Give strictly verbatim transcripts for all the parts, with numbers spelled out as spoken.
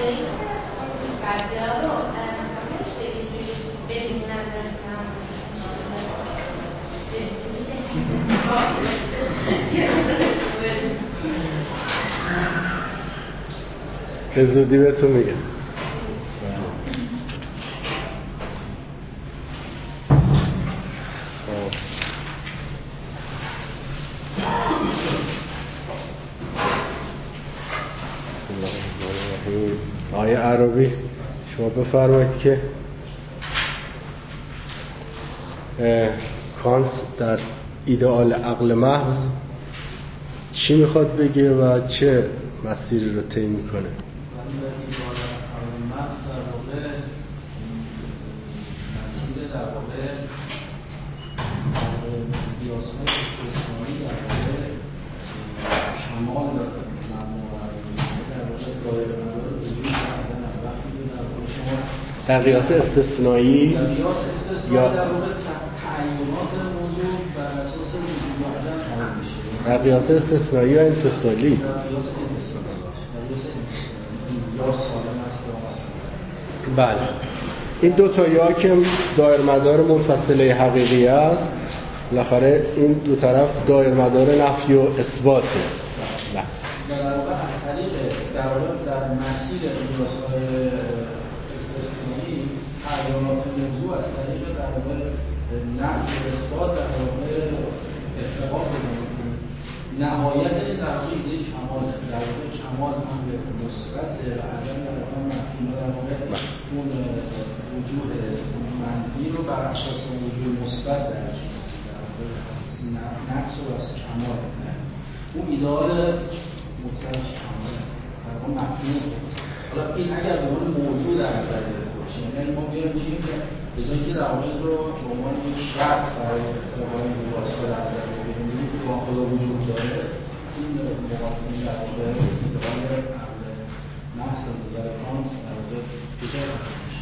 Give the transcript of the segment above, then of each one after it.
به زودی بهتون میگم. آیه عربی شما بفرمایید که کانت در ایدئال عقل محض چی میخواد بگه و چه مسیری رو طی میکنه؟ ایدئال عقل محض در واقع مسیر در واقع قیاس‌های استثنایی در واقع کمال داره. در قیاس استثنایی در قیاس استثنایی در واقع تعیینات موضوع بر اساس وجود عدم حل میشه. در قیاس استثنایی یا انفصالی؟ در قیاس انفصالی در قیاس انفصالی یا سالم است یا مثلا. بله، این دو تا یا که دایر مدار منفصله حقیقی است، بالاخره این دو طرف دایر مدار نفی و اثباته. بله. در واقع از طریق در واقع در مسیر قیاس‌های استثنایی تعیینات موضوع از طریق در واقع نفی و اثبات در واقع اتفاق می‌کنه. نهایت این در واقع ایده کمال در واقع کمال امر مثبت و عدم در واقع منفی در واقع اون وجود منفی رو بر اساس وجود مثبت درک در واقع نقص و از کمال اون ایدئال مطلق کامل در واقع مفهوم. حالا این اگر به عنوان موضوع در نظر گرفته باشه، یعنی ما بیایم بگیم که به جای اینکه روابط رو به عنوان یک شرط برای ارتقای مباحثه در نظر بگیریم، بگیم که با خدا وجود داره، این مقابل در واقع ایدئال عقل محض از نظر کانت در واقع کجا میشه؟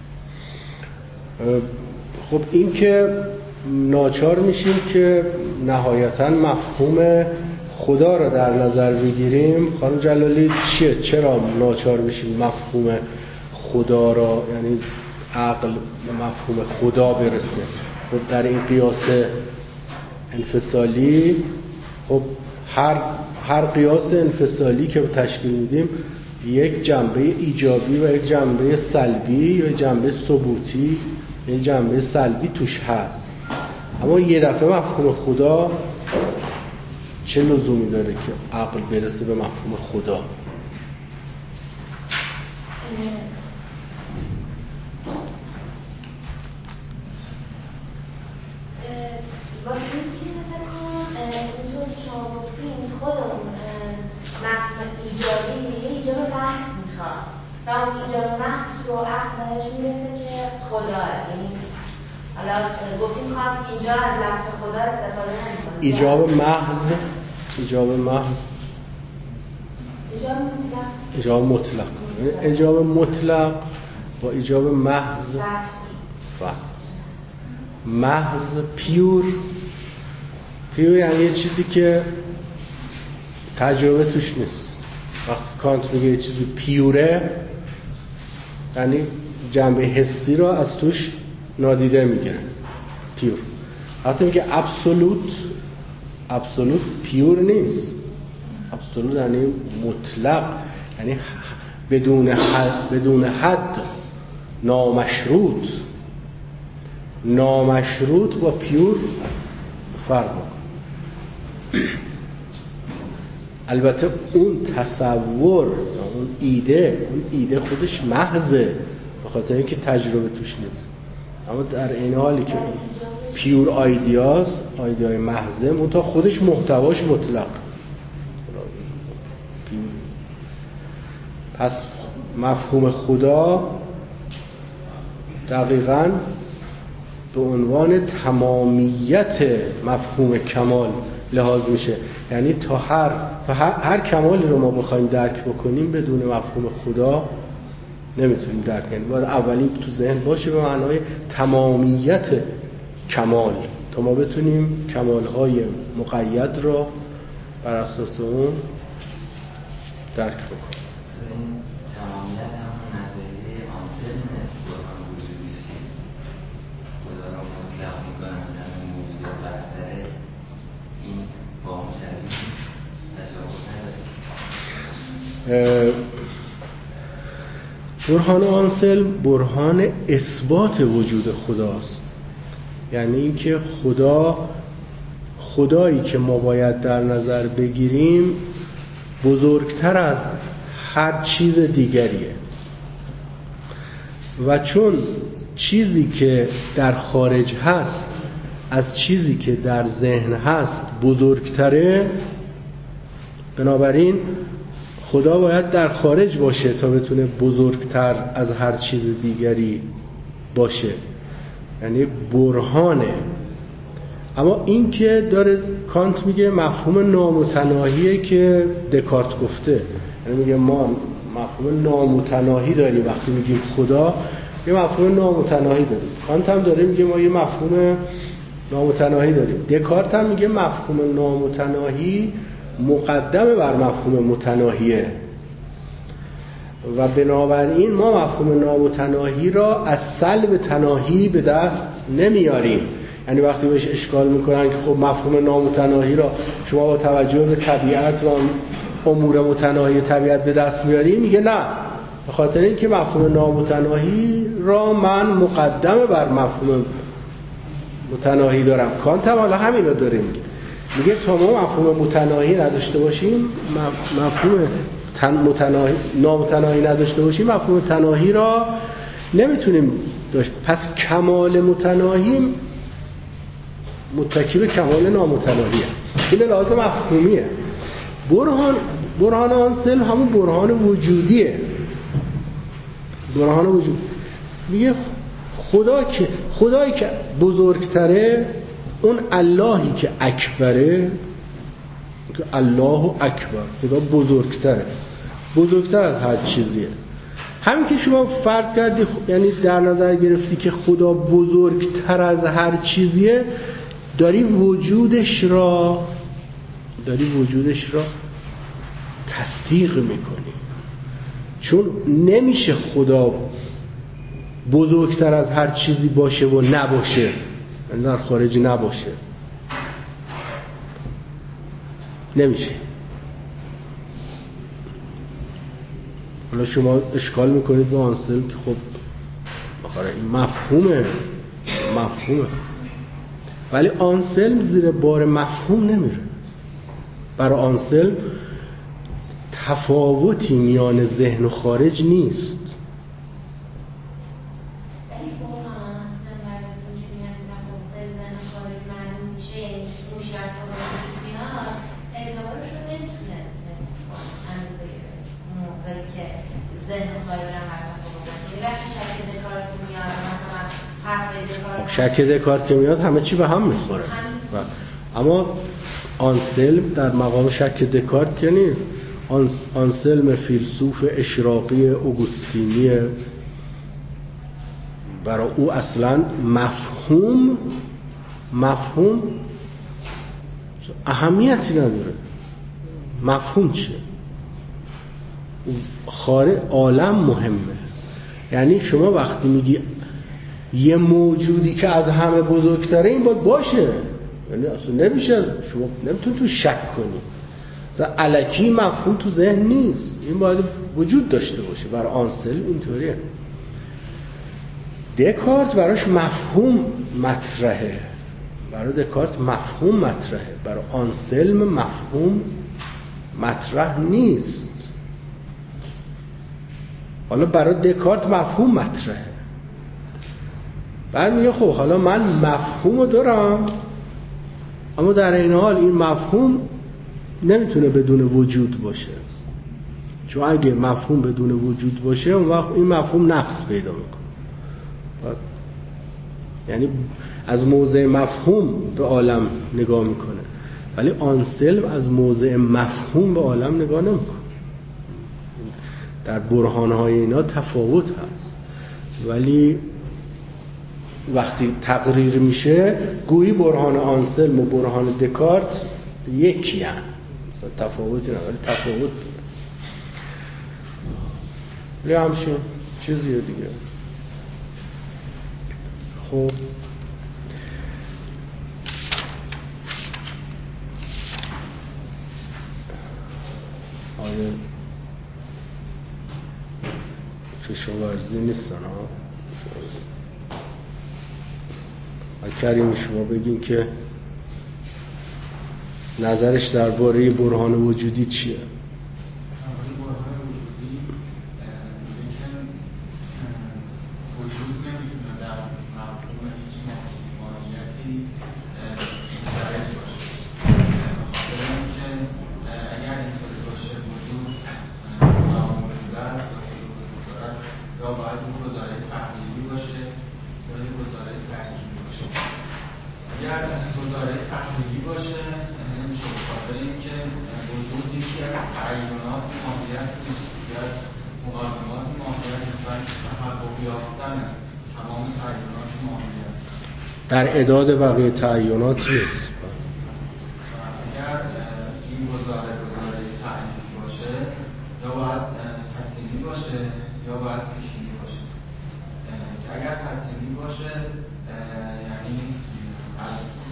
خب این که ناچار میشیم که نهایتاً مفهوم خدا را در نظر بگیریم. خانم جلالی چیه؟ چرا ناچار میشیم مفهوم خدا را، یعنی عقل مفهوم خدا برسه؟ خب در این قیاس انفصالی خب هر هر قیاس انفصالی که تشکیل میدیم یک جنبه ایجابی و یک جنبه سلبی یا جنبه ثبوتی یک جنبه سلبی توش هست. اما یه دفعه مفهوم خدا چه لزومی داره که عقل برسه به مفهوم خدا؟ واسه اینکه مثلا اینطور که شما گفتین خود اون مفهوم ایجابی یه ایجاب محض میخواد و اون ایجاب محض رو عقل بهش میرسه که خداه. یعنی حالا گفتیم کانت اینجا از لفظ خدا استفاده نمی‌کنه. ایجاب محض ایجاب محض ایجاب مطلق ایجاب مطلق ایجاب مطلق با ایجاب محض فرق. محض پیور پیور یعنی یه چیزی که تجربه توش نیست. وقتی کانت میگه یه چیزی پیوره یعنی جنبه حسی رو از توش نادیده میگیره. پیور. وقتی میگه ابسولوت ابسولوت پیور نیست. ابسولوت یعنی مطلق، یعنی بدون حد بدون حد نامشروط. نامشروط با پیور فرق میکنه. البته اون تصور اون ایده اون ایده خودش محضه به خاطر اینکه تجربه توش نیست. اما در این حالی که پیور آیدیاز آیدیای محضه منتها خودش محتواش مطلق. پس مفهوم خدا دقیقاً به عنوان تمامیت مفهوم کمال لحاظ میشه. یعنی تا هر تا هر, هر کمالی رو ما بخوایم درک بکنیم بدون مفهوم خدا نمیتونیم درک کنیم. باید اولین تو ذهن باشه به معنای تمامیت کمال تا ما بتونیم کمال‌های مقید را بر اساس اون درک بکنیم. تمامیت همون نظریه آنسلم برهان وجودی است که خدا را مطلق میکنن از همه موجودات برتره، این با مسلمی تصاوب نداره. برهان آنسلم برهان اثبات وجود خداست. یعنی اینکه خدا خدایی که ما باید در نظر بگیریم بزرگتر از هر چیز دیگریه و چون چیزی که در خارج هست از چیزی که در ذهن هست بزرگتره، بنابراین خدا باید در خارج باشه تا بتونه بزرگتر از هر چیز دیگری باشه، یعنی برهانه. اما این که داره کانت میگه مفهوم نامتناهیه که دکارت گفته، یعنی میگه ما مفهوم نامتناهی داریم وقتی میگیم خدا، یه مفهوم نامتناهی داریم. کانت هم داره میگه ما یه مفهوم نامتناهی داریم. دکارت هم میگه مفهوم نامتناهی مقدمه بر مفهوم متناهیه و بنابراین ما مفهوم نامتناهی را از سلب تناهی به دست نمیاریم. یعنی وقتی بهش اشکال میکنن که خب مفهوم نامتناهی را شما با توجه به طبیعت و امور متناهی طبیعت به دست میاریم، میگه نه، به خاطر اینکه مفهوم نامتناهی را من مقدمه بر مفهوم متناهی دارم. کانت هم حالا همین رو داره میگه، میگه تا ما مفهوم متناهی نداشته باشیم، مفهوم متناهی نامتناهی نداشته باشیم، مفهوم تناهی را نمیتونیم داشت. پس کمال متناهی متکی به کمال نامتناهیه. این لازم مفهومیه. برهان برهان آنسلم همون برهان وجودیه. برهان وجود میگه خدا که خدایی که بزرگتره، اون اللهی که اکبره، که الله اکبر، خدا بزرگتره، بزرگتر از هر چیزیه. همین که شما فرض کردی، یعنی در نظر گرفتی که خدا بزرگتر از هر چیزیه، داری وجودش را داری وجودش را تصدیق میکنی، چون نمیشه خدا بزرگتر از هر چیزی باشه و نباشه، در خارج نباشه، نمیشه. حالا شما اشکال میکنید با آنسلم که خب آخره این مفهومه مفهومه ولی آنسلم زیر بار مفهوم نمیره. برای آنسلم تفاوتی میان ذهن و خارج نیست. شک دکارت که میاد همه چی به هم میخوره. اما آنسلم در مقام شک دکارت که نیست. آنسلم فیلسوف اشراقی اوگوستینی، برای او اصلا مفهوم مفهوم اهمیتی نداره. مفهوم چیه؟ خارج عالم مهمه. یعنی شما وقتی میگی یه موجودی که از همه بزرگتره، این باید باشه، یعنی اصلا نمیشه، شما نمیتونی تو شک کنی. مثلا الکی مفهوم تو ذهن نیست، این باید وجود داشته باشه. برای آنسلم اینطوریه. دکارت براش مفهوم مطرحه، برای دکارت مفهوم مطرحه، برای آنسلم مفهوم مطرح نیست. حالا برای دکارت مفهوم مطرحه، بعد میگه خب حالا من مفهومو دارم، اما در این حال این مفهوم نمیتونه بدون وجود باشه، چون اگه مفهوم بدون وجود باشه اون وقت این مفهوم نقص پیدا میکنه. یعنی از موضع مفهوم به عالم نگاه میکنه، ولی آنسلم از موضع مفهوم به عالم نگاه نمیکنه. در برهانهای اینا تفاوت هست، ولی وقتی تقریر میشه گویی برهان آنسلم و برهان دکارت یکی هست، مثلا تفاوتی نداره، تفاوت داره. یه همچین چیزیه دیگه. خب آیا کشاورزی نیستن ها؟ کریم شما بگین که نظرش درباره برهان وجودی چیه؟ در اعداد بقیه تعیینات نیست. اگر این گزاره گزاره تعیینی باشه یا باید تصمیمی باشه یا باید پیشینی باشه. اگر تصمیمی باشه یعنی از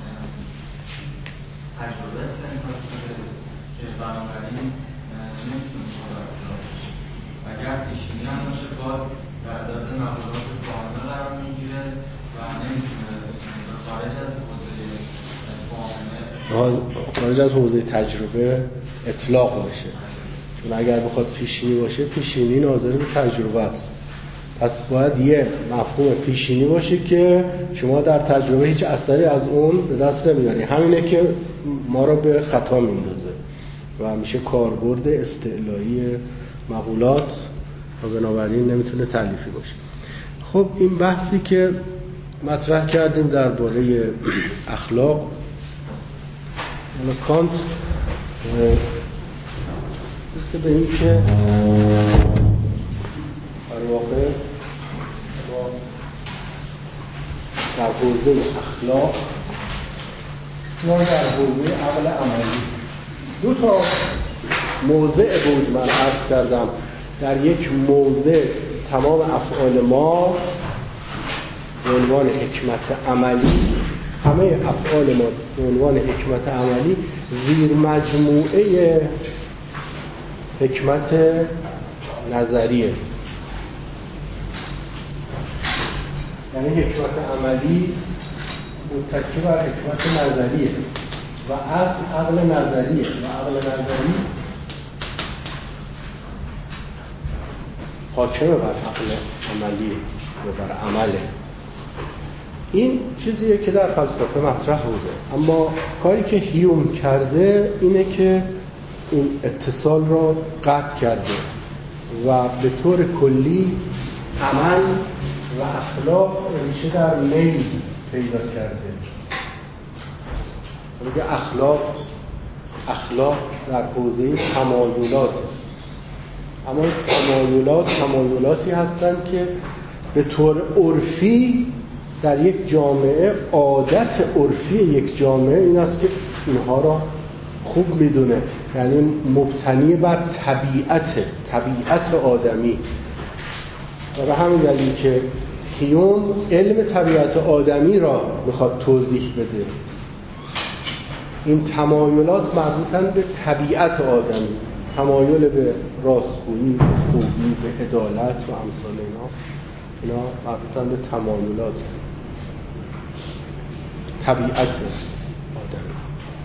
تجربه استنتاج شده که بنابراین نمیتونه گزاره گزاره باشه. اگر پیشینی هم باشه باز در اعداد مقولات قانون قرار میگیره و نمیتونه خارج از حوزه خارج از حوزه تجربه اطلاق بشه، چون اگر بخواد پیشینی باشه پیشینی ناظر به تجربه است. پس باید یه مفهوم پیشینی باشه که شما در تجربه هیچ اثری از اون به دست نمیاری. همینه که ما رو به خطا میندازه و همیشه کاربرد استعلایی مقولات و بنابراین نمیتونه تألیفی باشه. خب این بحثی که مطرح کردیم درباره اخلاق، کانت مثل به این که در واقع با در حوزه اخلاق یا در حوزه عقل عملی دو تا موضع بود من عرض کردم. در یک موضع تمام افعال ما به عنوان حکمت عملی، همه افعال ما به عنوان حکمت عملی زیر مجموعه حکمت نظریه. یعنی حکمت عملی متکی بر حکمت نظریه و از عقل نظریه و عقل نظری حاکم بر عقل عملی و بر عمله. این چیزیه که در فلسفه مطرح بوده، اما کاری که هیوم کرده اینه که این اتصال را قطع کرده و به طور کلی عمل و اخلاق ریشه در میل پیدا کرده. میگه اخلاق اخلاق در حوزه تمایلات است، اما تمایلات تمایلاتی هستند که به طور عرفی در یک جامعه، عادت عرفی یک جامعه این است که اینها را خوب میدونه، یعنی مبتنی بر طبیعت طبیعت آدمی. و به همین دلیل که هیوم علم طبیعت آدمی را میخواد توضیح بده. این تمایلات مربوطن به طبیعت آدمی، تمایل به راستگویی، به خوبی، به عدالت و امثال اینا، اینا مربوطن به تمایلات طبیعت آدمی.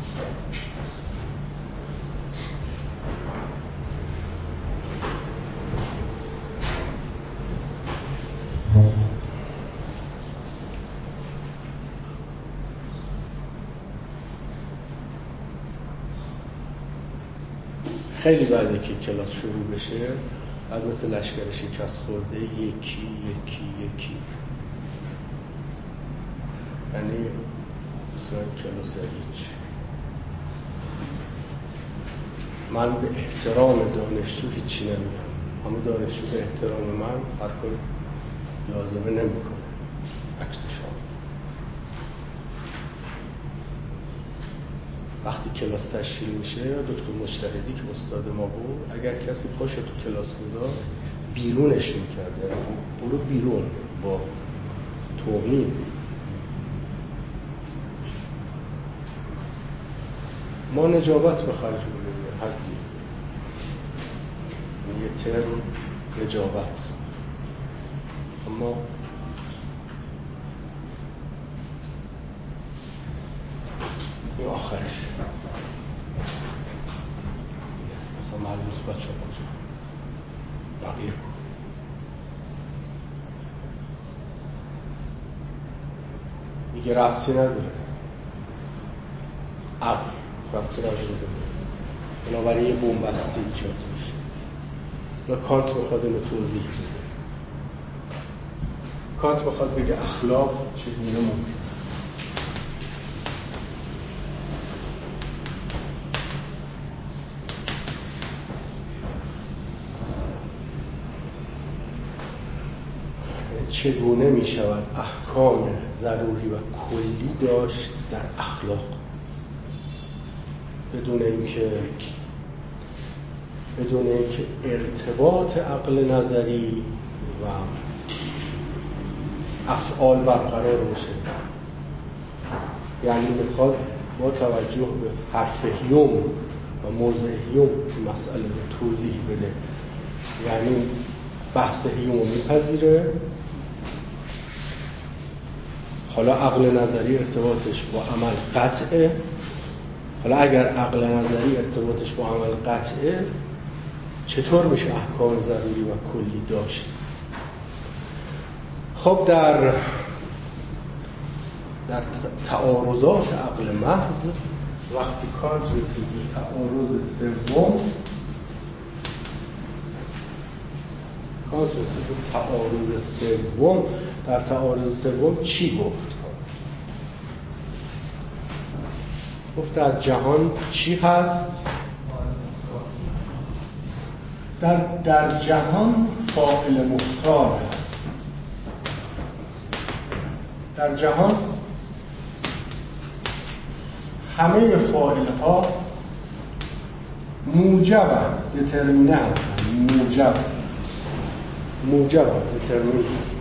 خیلی بعد که کلاس شروع بشه بعد مثل لشکر شکست خورده یکی یکی یکی، یعنی مثلا کلاس هیچ. من به احترام دانشجو هیچی نمیگم، همه دانشجو به احترام من هر کاری لازمه نمیکنه، عکسش هم. وقتی کلاس تشکیل میشه دکتر مجتهدی که استاد ما بود، اگر کسی پاشو تو کلاس میداد بیرونش میکرد، یعنی برو بیرون با توهین. ما نجابت به خرج بودیم حدی، یه ترم نجابت، اما این آخرش مثلا ملموس بچه ها کجا بقیه کن. میگه ربطی نداره، عقل ربطی نداره، بنابراین یه بومبستی ایجاد میشه. و کانت میخواد اینو توضیح بده. کانت میخواد بگه اخلاق چگونه ممکن. چگونه می شود احکام ضروری و کلی داشت در اخلاق بدون اینکه بدون اینکه ارتباط عقل نظری و افعال برقرار بشه. یعنی میخواد با توجه به حرف هیوم و موضع هیوم مسئله رو توضیح بده. یعنی بحث هیوم رو میپذیره، حالا عقل نظری ارتباطش با عمل قطعه. حالا اگر عقل نظری ارتباطش با عمل قطعه، چطور میشه احکام ضروری و کلی داشت؟ خب در در تعارضات عقل محض وقتی کانت رسید به تعارض سوم، کانت رسید به تعارض سوم در تعارض سوم چی گفت؟ گفت در جهان چی هست؟ در, در جهان فاعل مختار هست. در جهان همه فاعل ها موجب دترمینه هستن. موجب موجب دترمینه هستن.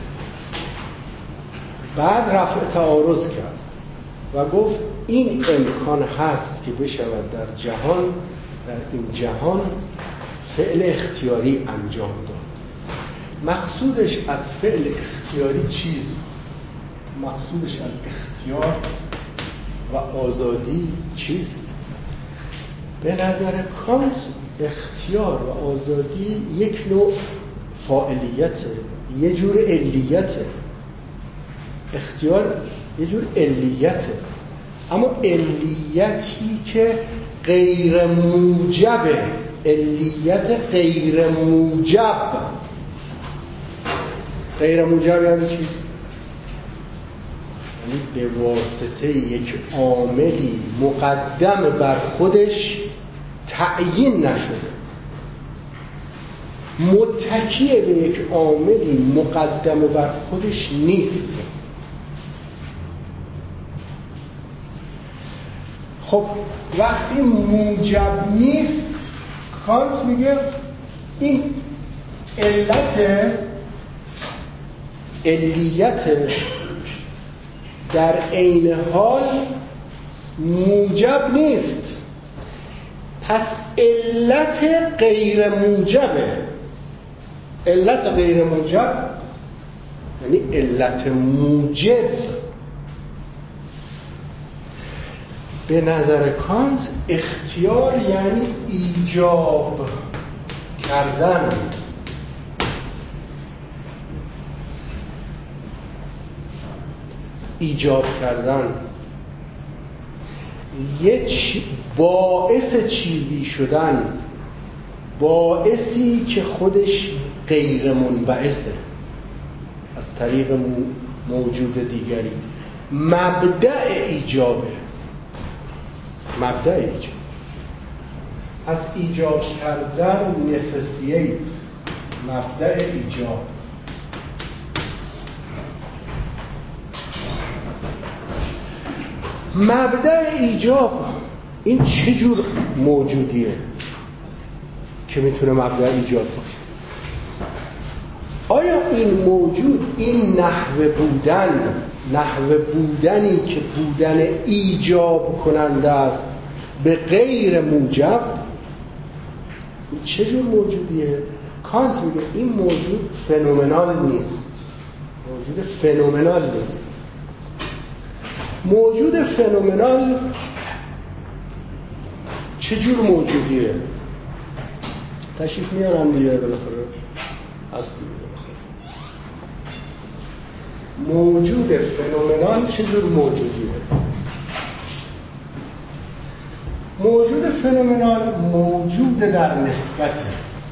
بعد رفع تعارض کرد و گفت این امکان هست که بشود در جهان، در این جهان فعل اختیاری انجام داد. مقصودش از فعل اختیاری چیست؟ مقصودش از اختیار و آزادی چیست؟ به نظر کانت اختیار و آزادی یک نوع فاعلیته، یه جور علیته. اختیار یه جور علیته، اما علیتی که غیر موجبه. علیت غیر موجب. غیر موجب یعنی چی؟ یعنی به واسطه یک عاملی مقدم بر خودش تعیین نشده، متکی به یک عاملی مقدم بر خودش نیست. خب وقتی موجب نیست، کانت میگه این علت علیت در عین حال موجب نیست. پس علت غیر موجبه. علت غیر موجب یعنی علت موجب. به نظر کانت اختیار یعنی ایجاب کردن. ایجاب کردن یه باعث چیزی شدن، باعثی که خودش غیر منبعثه از طریق موجود دیگری. مبدأ ایجابه. مبدأ ایجاب از ایجاب کردن نسسیت. مبدأ ایجاب مبدأ ایجاب این چه جور موجودیه که میتونه مبدأ ایجاب باشه؟ آیا این موجود، این نحوه بودن، نحوه بودنی که بودن ایجاب کننده است به غیر موجب، چه جور موجودیه؟ کانت میگه این موجود فنومنال نیست، موجود فنومنال نیست. موجود فنومنال چه جور موجودیه؟ تشریف میارن دیگه بالاخره هست دیگه بالاخره. موجود فنومنال چه جور موجودیه؟ موجود فنومنال موجود در نسبته.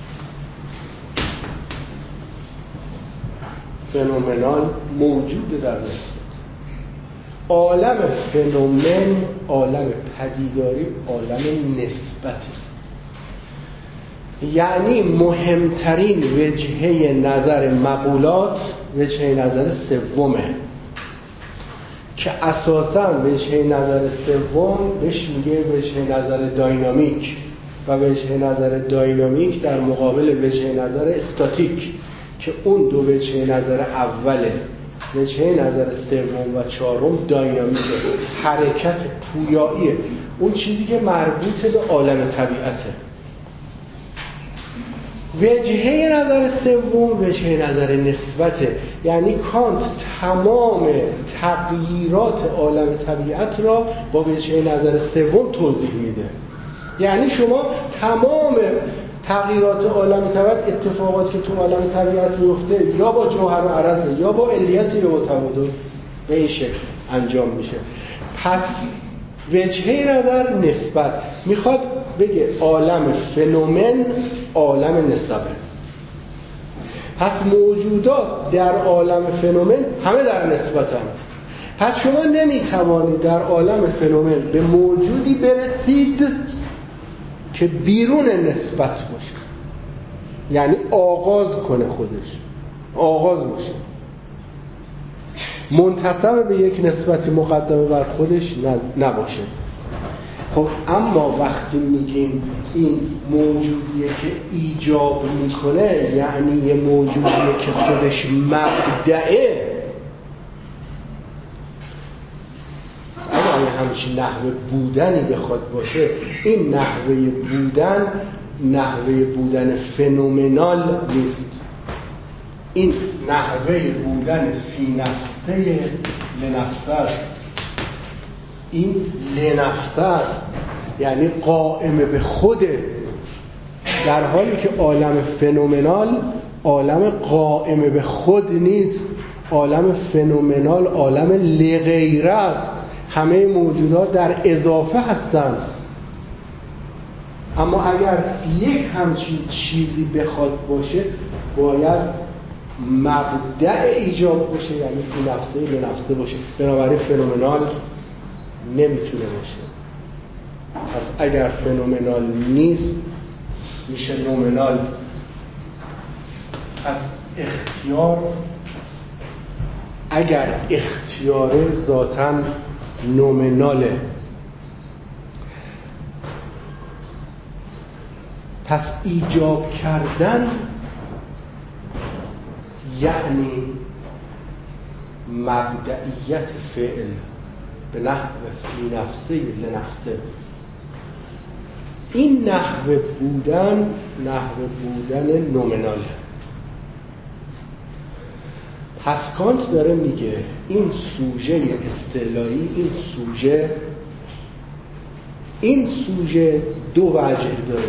فنومنال موجود در نسبت. عالم فنومن، عالم پدیداری، عالم نسبته. یعنی مهمترین وجهه نظر مقولات وجهه نظر سومه که اساساً وجهه نظر سوم بهش میگه وجهه نظر داینامیک و وجهه نظر داینامیک در مقابل وجهه نظر استاتیک که اون دو وجهه نظر اوله. وجهه نظر سوم و چهارم داینامیکه، حرکت، پویاییه، اون چیزی که مربوط به عالم طبیعته. وجهه نظر سوم وجهه نظر نسبته، یعنی کانت تمام تغییرات عالم طبیعت را با وجهه نظر سوم توضیح میده. یعنی شما تمام تغییرات عالم طبیعت، اتفاقات که تو عالم طبیعت میفته یا با جوهر و عرضه یا با علیت یا با تبادل به این شکل انجام میشه. پس وجهه نظر نسبت میخواد بگه عالم فنومن عالم نسبه. پس موجودات در عالم فنومن همه در نسبت هم. پس شما نمیتوانید در عالم فنومن به موجودی برسید که بیرون نسبت باشه، یعنی آغاز کنه، خودش آغاز باشه، منتسب به یک نسبتی مقدمه بر خودش نباشه. خب اما وقتی میگیم این موجودیه که ایجاب میکنه، یعنی یه موجودیه که خودش مبدعه، اگر همچین نحوه بودنی بخواد باشه، این نحوه بودن نحوه بودن فنومنال نیست. این نحوه بودن فی نفسه لنفسه است. این لنفسه است، یعنی قائم به خوده، در حالی که عالم فنومنال عالم قائم به خود نیست. عالم فنومنال عالم لغیره است. همه موجودات در اضافه هستند. اما اگر یک همچین چیزی بخواد باشه باید مبدأ ایجاب باشه، یعنی فی نفسه لنفسه باشه. بنابراین فنومنال نمیتونه باشه. پس اگر فنومنال نیست میشه نومنال. پس اختیار، اگر اختیار ذاتاً نومناله، پس ایجاب کردن یعنی مبدئیت فعل به نحو فی نفسه لنفسه. این نحو بودن نحو بودن نومناله. پس کانت داره میگه این سوژه استعلایی، این سوژه این سوژه دو وجه داره.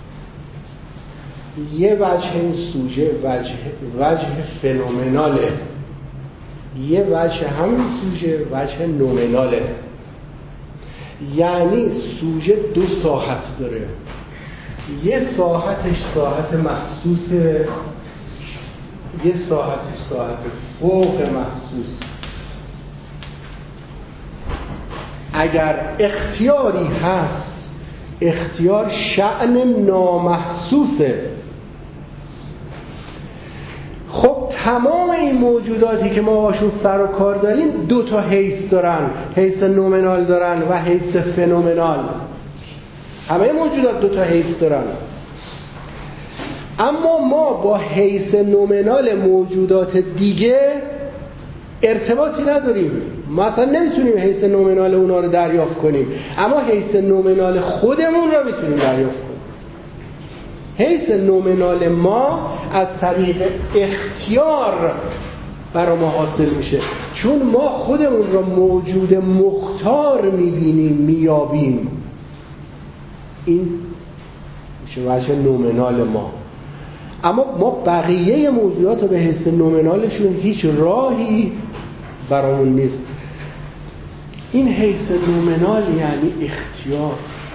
یه وجه این سوژه وجه وجه فنومناله، یه وجه همین سوژه وجه نومناله. یعنی سوژه دو ساحت داره. یه ساحتش ساحت محسوسه، یه ساحتش ساحت فوق محسوس. اگر اختیاری هست، اختیار شأن نامحسوسه. خب تمام این موجوداتی که ما باشون سر و کار داریم دو تا حیث دارن، حیث نومنال دارن و حیث فنومنال. همه موجودات دو تا حیث دارن. اما ما با حیث نومنال موجودات دیگه ارتباطی نداریم. مثلا نمیتونیم حیث نومنال اونا رو دریافت کنیم، اما حیث نومنال خودمون رو میتونیم دریافت کنیم. حیث نومنال ما از طریق اختیار برای ما حاصل میشه، چون ما خودمون رو موجود مختار میبینیم، میابیم. این میشه وجه نومنال ما. اما ما بقیه موجودات رو به حیث نومنالشون هیچ راهی برامون نیست. این حیث نومنال یعنی اختیار.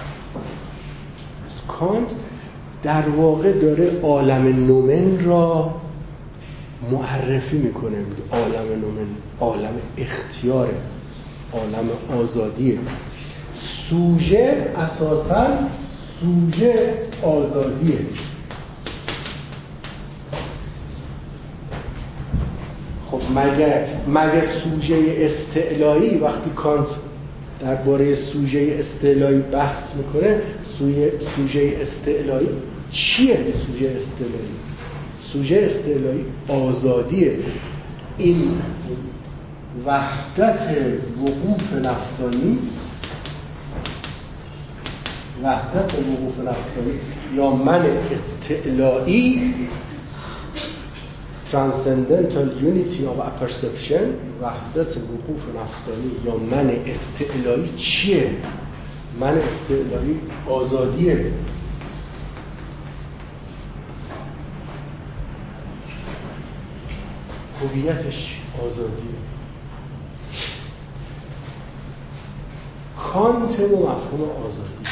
کانت در واقع داره عالم نومن را معرفی میکنه، میگه عالم نومن عالم اختیاره، عالم آزادیه. سوژه اساساً سوژه آزادیه. خب مگه مگه سوژه استعلایی، وقتی کانت درباره سوژه استعلایی بحث میکنه، سوژه سوژه استعلایی چیه؟ سوژه استعلایی سوژه استعلایی آزادیه. این وحدت وقوف نفسانی وحدت وقوف نفسانی یا من استعلایی Transcendental Unity of Apperception، وحدت وقوف نفسانی یا من استعلایی چیه؟ من استعلایی آزادیه. هویتش آزادیه. کانت و مفهوم آزادی.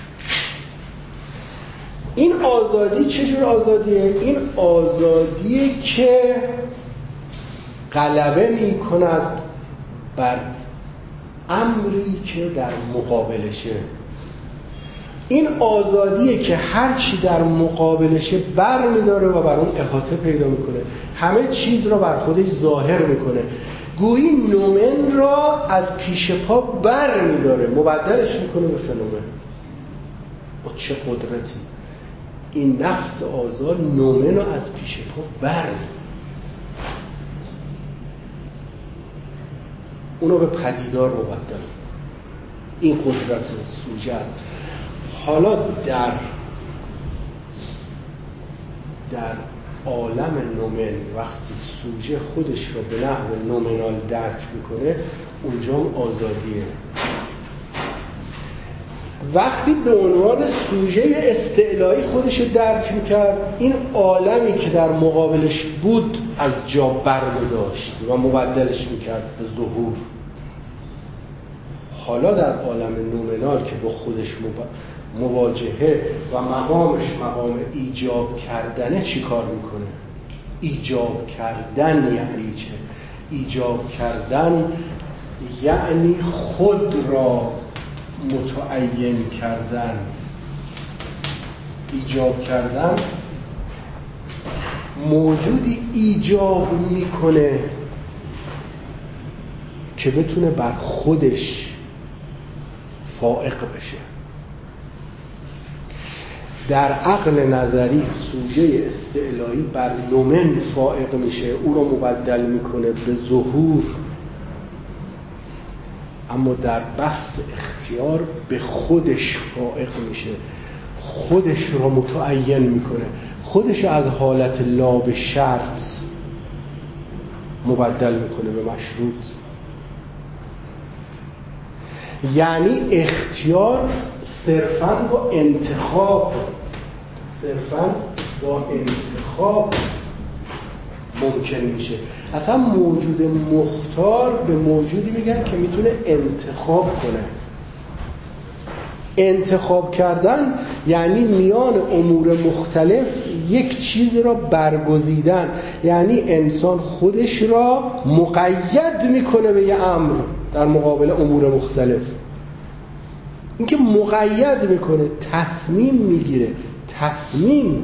این آزادی چجور آزادیه؟ این آزادیه که غلبه می کند بر امری که در مقابلشه. این آزادیه که هرچی در مقابلشه بر می داره و بر اون احاطه پیدا میکنه، همه چیز را بر خودش ظاهر میکنه. گویی نومن را از پیش پا بر می داره، مبدلش میکنه به فنومن. با چه قدرتی این نفس آزاد نومن رو از پیش پا بر می داره، اونو به پدیدار مبدل. این قدرت سوژه است. حالا در در عالم نومن وقتی سوژه خودش رو به نحو نومنال درک میکنه، اونجا هم آزادیه. وقتی به عنوان سوژه استعلایی خودش رو درک میکرد، این عالمی که در مقابلش بود از جا برمی‌داشت و مبدلش میکرد به ظهور. حالا در عالم نومنال که با خودش مواجهه و مقامش مقام ایجاب کردنه، چی کار میکنه؟ ایجاب کردن یعنی چه؟ ایجاب کردن یعنی خود را متعین کردن. ایجاب کردن موجودی ایجاب میکنه که بتونه بر خودش فائق بشه. در عقل نظری سوژه استعلایی بر نومن فائق میشه، او رو مبدل میکنه به ظهور، اما در بحث اختیار به خودش فائق میشه، خودش رو متعین میکنه، خودش رو از حالت لا به شرط مبدل میکنه به مشروط. یعنی اختیار صرفاً با انتخاب صرفاً با انتخاب ممکن میشه. اصلا موجود مختار به موجودی میگن که میتونه انتخاب کنه. انتخاب کردن یعنی میان امور مختلف یک چیز را برگزیدن، یعنی انسان خودش را مقید میکنه به یه امر در مقابل امور مختلف. اینکه مقید میکنه، تصمیم میگیره. تصمیم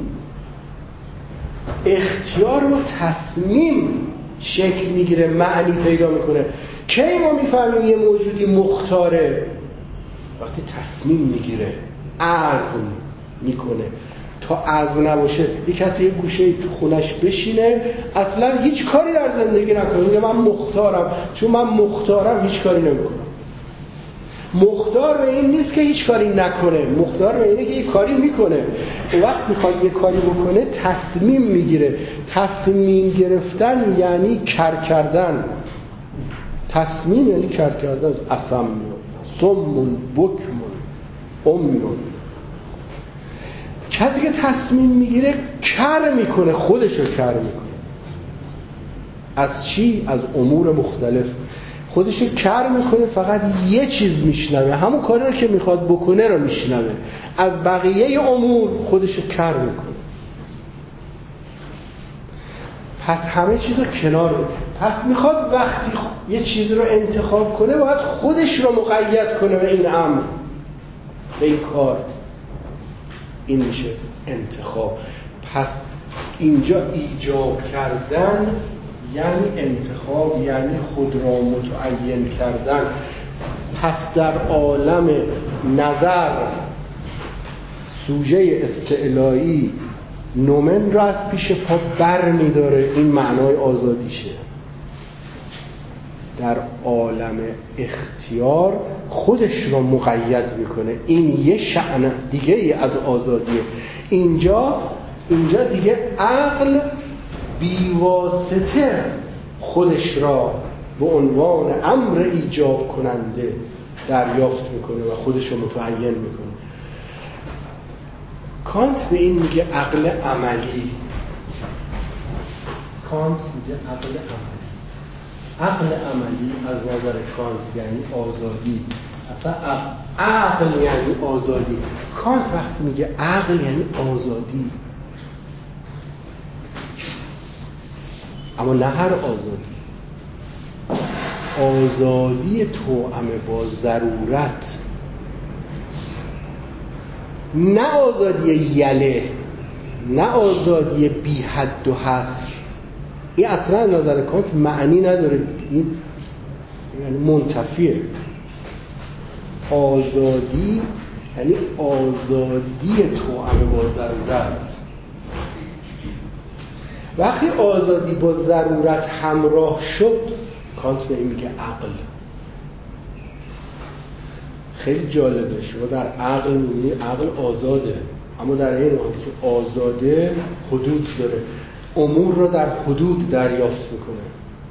اختیار و تصمیم شکل میگیره، معنی پیدا میکنه. کی ما میفهمیم یه موجودی مختاره؟ وقتی تصمیم میگیره، عزم میکنه. تا عزم نباشه یک کسی یک گوشه تو خونش بشینه اصلا هیچ کاری در زندگی نکنه، میگه من مختارم، چون من مختارم هیچ کاری نمیکنم. مختار به این نیست که هیچ کاری نکنه، مختار به اینه که یک کاری میکنه. و وقت میخواد یک کاری بکنه تصمیم میگیره. تصمیم گرفتن یعنی کر کردن. تصمیم یعنی کر کردن. اصم صمون بکمون امیون. کسی که تصمیم میگیره کر میکنه، خودشو کر میکنه. از چی؟ از امور مختلف خودشو کر میکنه، فقط یه چیز میشنوه، همون کاری رو که میخواد بکنه رو میشنوه، از بقیه امور خودشو کر میکنه. پس همه چیز رو کنار بده. پس میخواد وقتی یه چیز رو انتخاب کنه باید خودش رو مقید کنه به این امر، به این کار. این میشه انتخاب. پس اینجا ایجاب کردن یعنی انتخاب، یعنی خود را متعین کردن. پس در عالم نظر سوژه استعلایی نومن را از پیش پا بر می‌داره، این معنای آزادیشه. در عالم اختیار خودش را مقید میکنه، این یه شأن دیگه ای از آزادیه. اینجا اینجا دیگه عقل بیواسطه خودش را به عنوان امر ایجاب کننده دریافت میکنه و خودش رو متعین میکنه. کانت به این میگه عقل عملی. کانت میگه عقل عملی. عقل عملی از نظر کانت یعنی آزادی. اصلا عقل یعنی آزادی. کانت وقتی میگه عقل یعنی آزادی، اما نه هر آزادی. آزادی توأم با ضرورت، نه آزادی یله، نه آزادی بی حد و حصر. این اصلا از نظر کانت معنی نداره، این یعنی منتفیه. آزادی یعنی آزادی توأم با ضرورت. وقتی آزادی با ضرورت همراه شد، کانت به این میگه عقل. خیلی جالبه، شما در عقل میبینی عقل آزاده، اما در این حال که آزاده حدود داره، امور رو در حدود دریافت میکنه.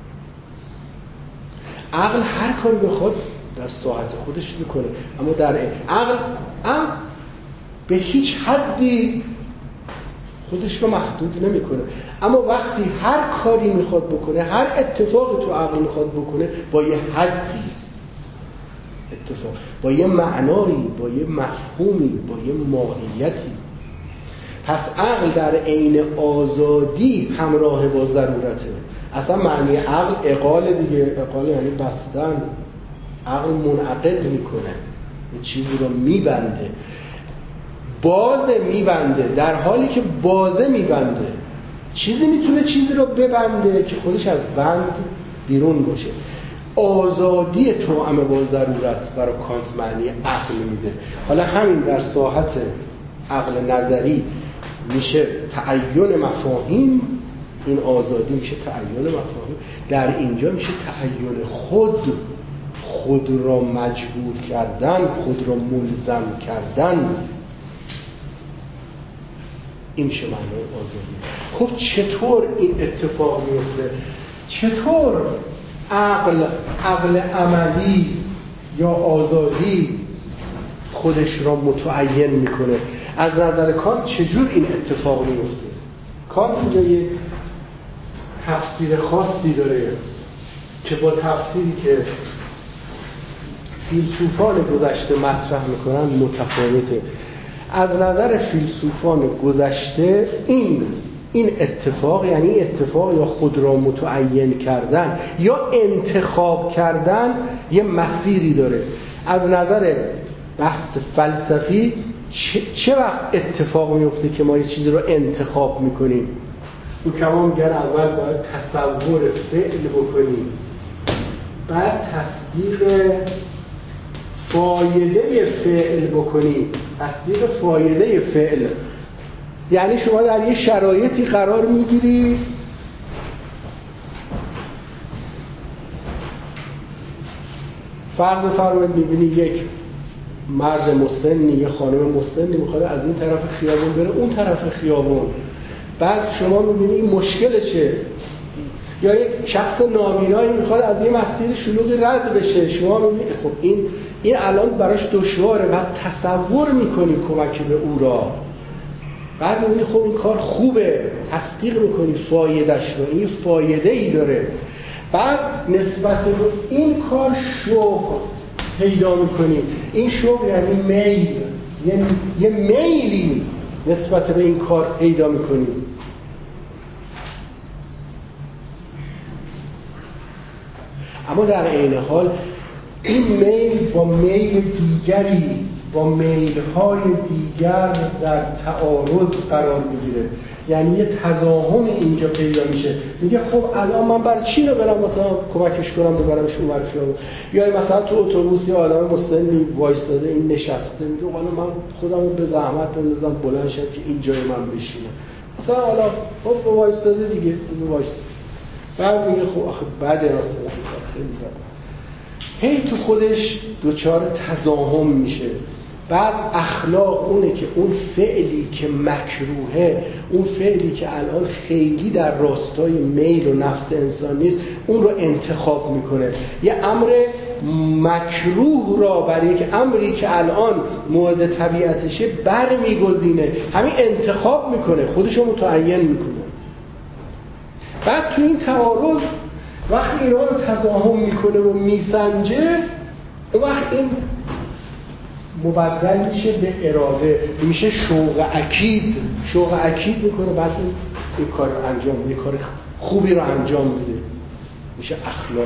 عقل هر کاری بخواد در ساحت خودش میکنه، اما در این عقل عقل به هیچ حدی خودش رو محدود نمیکنه، اما وقتی هر کاری میخواد بکنه، هر اتفاقی تو عقل میخواد بکنه، با یه حدی اتفاق، با یه معنایی، با یه مفهومی، با یه ماهیتی. پس عقل در عین آزادی همراه با ضرورته. اصلا معنی عقل اقال دیگه، اقال یعنی بستن. عقل منعقد میکنه، یه چیزی رو میبنده، بازه میبنده. در حالی که بازه میبنده، چیزی میتونه چیزی رو ببنده که خودش از بند بیرون باشه. آزادی توأم با ضرورت برای کانت معنی عقل میده. حالا همین در ساحت عقل نظری میشه تعین مفاهیم، این آزادی میشه تعین مفاهیم. در اینجا میشه تعین خود، خود را مجبور کردن، خود را ملزم کردن. این میشه معنای آزادی. خب چطور این اتفاق میفته؟ چطور عقل عقل عملی یا آزادی خودش را متعین میکنه؟ از نظر کانت چجور این اتفاق میفته؟ کانت اینجا یه تفسیر خاصی داره که با تفسیری که فیلسوفان گذشته مطرح میکنن متفاوته. از نظر فیلسوفان گذشته این این اتفاق، یعنی اتفاق یا خود را متعین کردن یا انتخاب کردن، یه مسیری داره. از نظر بحث فلسفی چه, چه وقت اتفاق میفته که ما یه چیزی رو انتخاب میکنیم؟ تو کما میگن اول باید تصور فعل بکنیم، بعد تصدیق فایده فعل بکنیم. تصدیق فایده فعل یعنی شما در یه شرایطی قرار میگیری فرض فرمایید میبینی یک مرد مسنی یه خانم مسنی میخواد از این طرف خیابون بره اون طرف خیابون، بعد شما میبینی این مشکلشه. یا یک شخص نابینایی میخواد از یه مسیر شلوغی رد بشه، شما میبینی خب این این الان براش دشواره، بعد تصور میکنی کمک به او را، بعد میبینی خب این کار خوبه، تصدیق میکنی فایدهش رو، این فایده ای داره، بعد نسبت به این کار شوق پیدا میکنی. این شوق یعنی میل، یعنی یه میلی نسبت به این کار پیدا میکنی. اما در عین حال این میل با میل دیگری، با میل‌های دیگر در تعارض قرار میگیره، یعنی یه تضاهم اینجا پیدا میشه. میگه خب الان من برای چی رو برم مثلا کمکش کنم ببرمش اونور خیابون، یا مثلا تو اتوبوس یه آدم مسنی وایساده این نشسته، میگه حالا من خودمو به زحمت بندازم بلند شم که این جای من بشینه، مثلا حالا خب وایساده دیگه بزن وایساده، بعد میگه خب آخه بده مثلا خیلی بده، هی تو خودش دوچار تضاهم میشه. بعد اخلاق اونه که اون فعلی که مکروهه، اون فعلی که الان خیلی در راستای میل و نفس انسان نیست، اون رو انتخاب میکنه. یه امر مکروه را برای یک امری که الان مورد طبیعتشه بر میگزینه، همین انتخاب میکنه، خودش رو متعین میکنه. بعد تو این تعارض وقتی اینا رو تضاهم میکنه و میسنجه، اون وقت این مبدل میشه به اراده، میشه شوق اکید، شوق اکید میکنه، بعد این, این کار رو انجام میده، کار خوبی رو انجام میده، میشه اخلاق.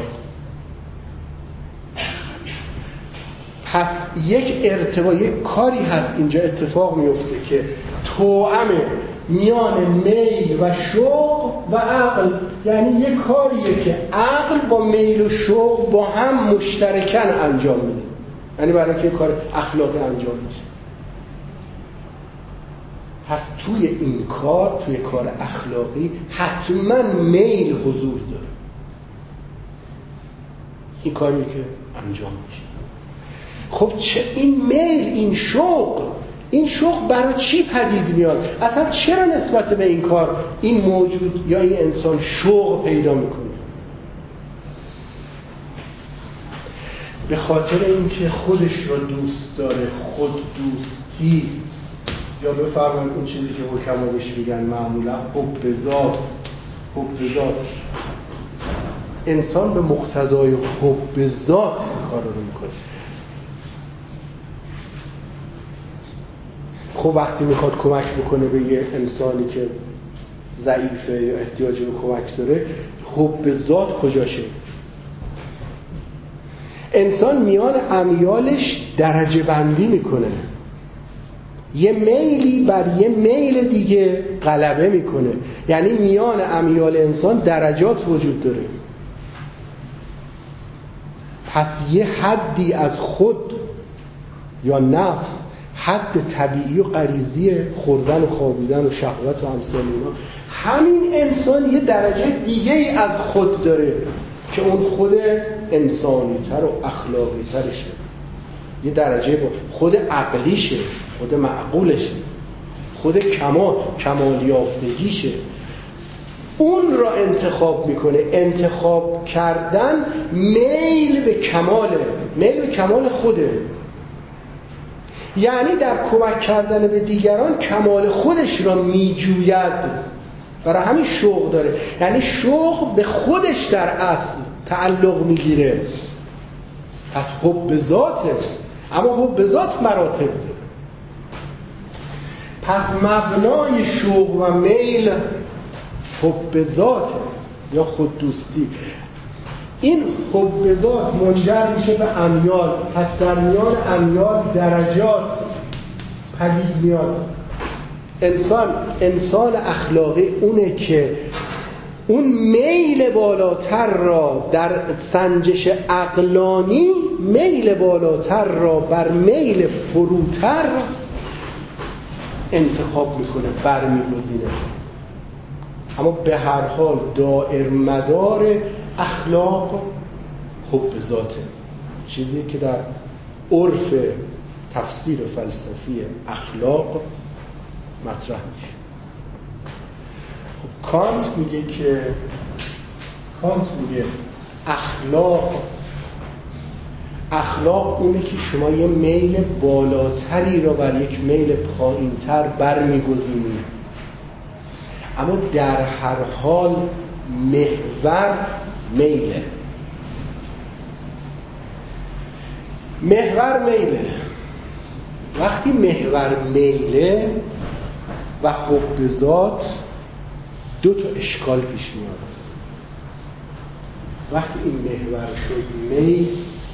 پس یک ارتباط، یک کاری هست اینجا اتفاق میفته که توأمه میان میل و شوق و عقل، یعنی یک کاریه که عقل با میل و شوق با هم مشترکاً انجام میده، یعنی برای که کار اخلاقی انجام میشه. پس توی این کار، توی کار اخلاقی حتما میل حضور داره، این کاری که انجام میشه. خب چه این میل، این شوق، این شوق برای چی پدید میاد؟ اصلا چرا نسبت به این کار این موجود یا این انسان شوق پیدا میکنه؟ به خاطر اینکه خودش را دوست داره، خود دوستی، یا بفرمایید اون چیزی که حکما بهش میگن معمولا حب ذات. حب ذات، انسان به مقتضای حب ذات کار رو میکنه. خب وقتی میخواد کمک بکنه به یه انسانی که ضعیفه یا احتیاج به کمک داره، حب ذات کجاشه؟ انسان میان امیالش درجه بندی میکنه، یه میلی بر یه میل دیگه غلبه میکنه، یعنی میان امیال انسان درجات وجود داره. پس یه حدی از خود یا نفس، حد طبیعی و غریزی خوردن و خوابیدن و شهوت و امثال اینا، همین انسان یه درجه دیگه ای از خود داره که اون خود انسانی تر و اخلاقی ترشه، یه درجه با خود عقلیشه، خود معقولشه، خود کمال کمال یافتگیشه. اون را انتخاب میکنه. انتخاب کردن میل به کماله، میل به کمال خوده، یعنی در کمک کردن به دیگران کمال خودش را میجوید، برای همین شوق داره، یعنی شوق به خودش در اصل تعلق میگیره. پس حب ذاته، اما حب ذات مراتب داره. پس مبنای شوق و میل حب ذاته یا خود دوستی. این حب ذات منجر میشه به امیال، پس در میان امیال درجات پدید میاد. انسان انسان اخلاقی اونه که اون میل بالاتر را در سنجش عقلانی، میل بالاتر را بر میل فروتر انتخاب میکنه، برمیگزینه. اما به هر حال دائر مدار اخلاق حب ذاته، چیزی که در عرف تفسیر فلسفی اخلاق مطرح میشه. خب کانت میگه که کانت میگه اخلاق اخلاق اونه که شما یه میل بالاتری را بر یک میل پایینتر برمیگزینید، اما در هر حال محور میله. محور میله. وقتی محور میله و حب ذات، دو تا اشکال پیش میاد. وقتی این محور شد میل،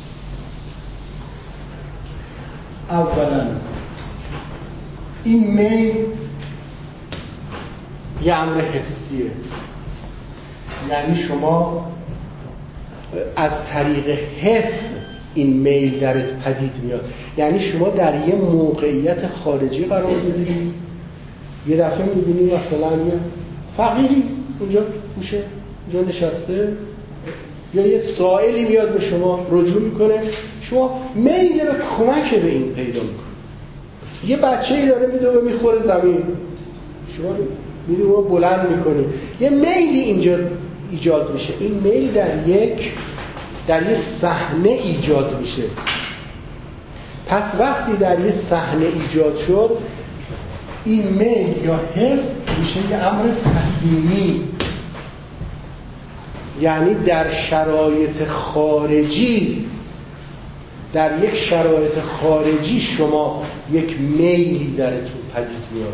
اولا این میل یه امر حسیه، یعنی شما از طریق حس این میل درت پدید میاد. یعنی شما در یه موقعیت خارجی قرار میگیری، یه دفعه میبینی مثلا یه فقیری اونجا گوشه اونجا نشسته، یا یه سائلی میاد به شما رجوع میکنه، شما میل به کمک به این پیدا میکنه. یه بچه‌ای داره میدوه میخوره زمین، شما میری رو بلند میکنی، یه میلی اینجا ایجاد میشه. این میل در یک در یه صحنه ایجاد میشه. پس وقتی در یه صحنه ایجاد شد، این میل یا حس میشه یه امر تصمیمی، یعنی در شرایط خارجی در یک شرایط خارجی شما یک میلی درتون پدید میاد.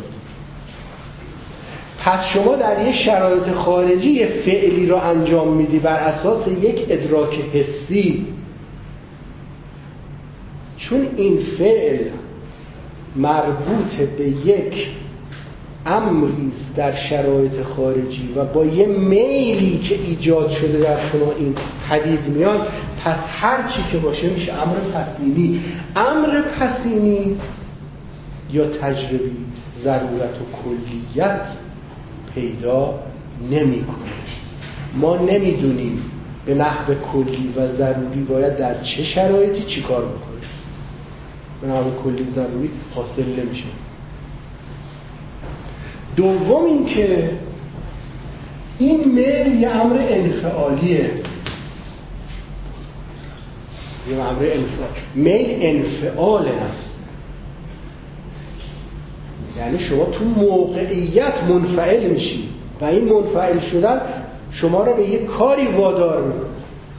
پس شما در یک شرایط خارجی یه فعلی رو انجام میدی بر اساس یک ادراک حسی، چون این فعل مربوط به یک امریست در شرایط خارجی و با یه میلی که ایجاد شده در شما این پدید میاد. پس هر چی که باشه میشه امر پسینی. امر پسینی یا تجربی ضرورت و کلیت پیدا نمی‌کنه. ما نمیدونیم به نحو کلی و ضروری باید در چه شرایطی چی کار بکنیم. به نحو کلی ضروری حاصل نمیشه. دوم این که این میل یه امر انفعالیه، یه امر انفعال. میل انفعال نفسه، یعنی شما تو موقعیت منفعل میشی و این منفعل شدن شما را به یه کاری وادار میکنه.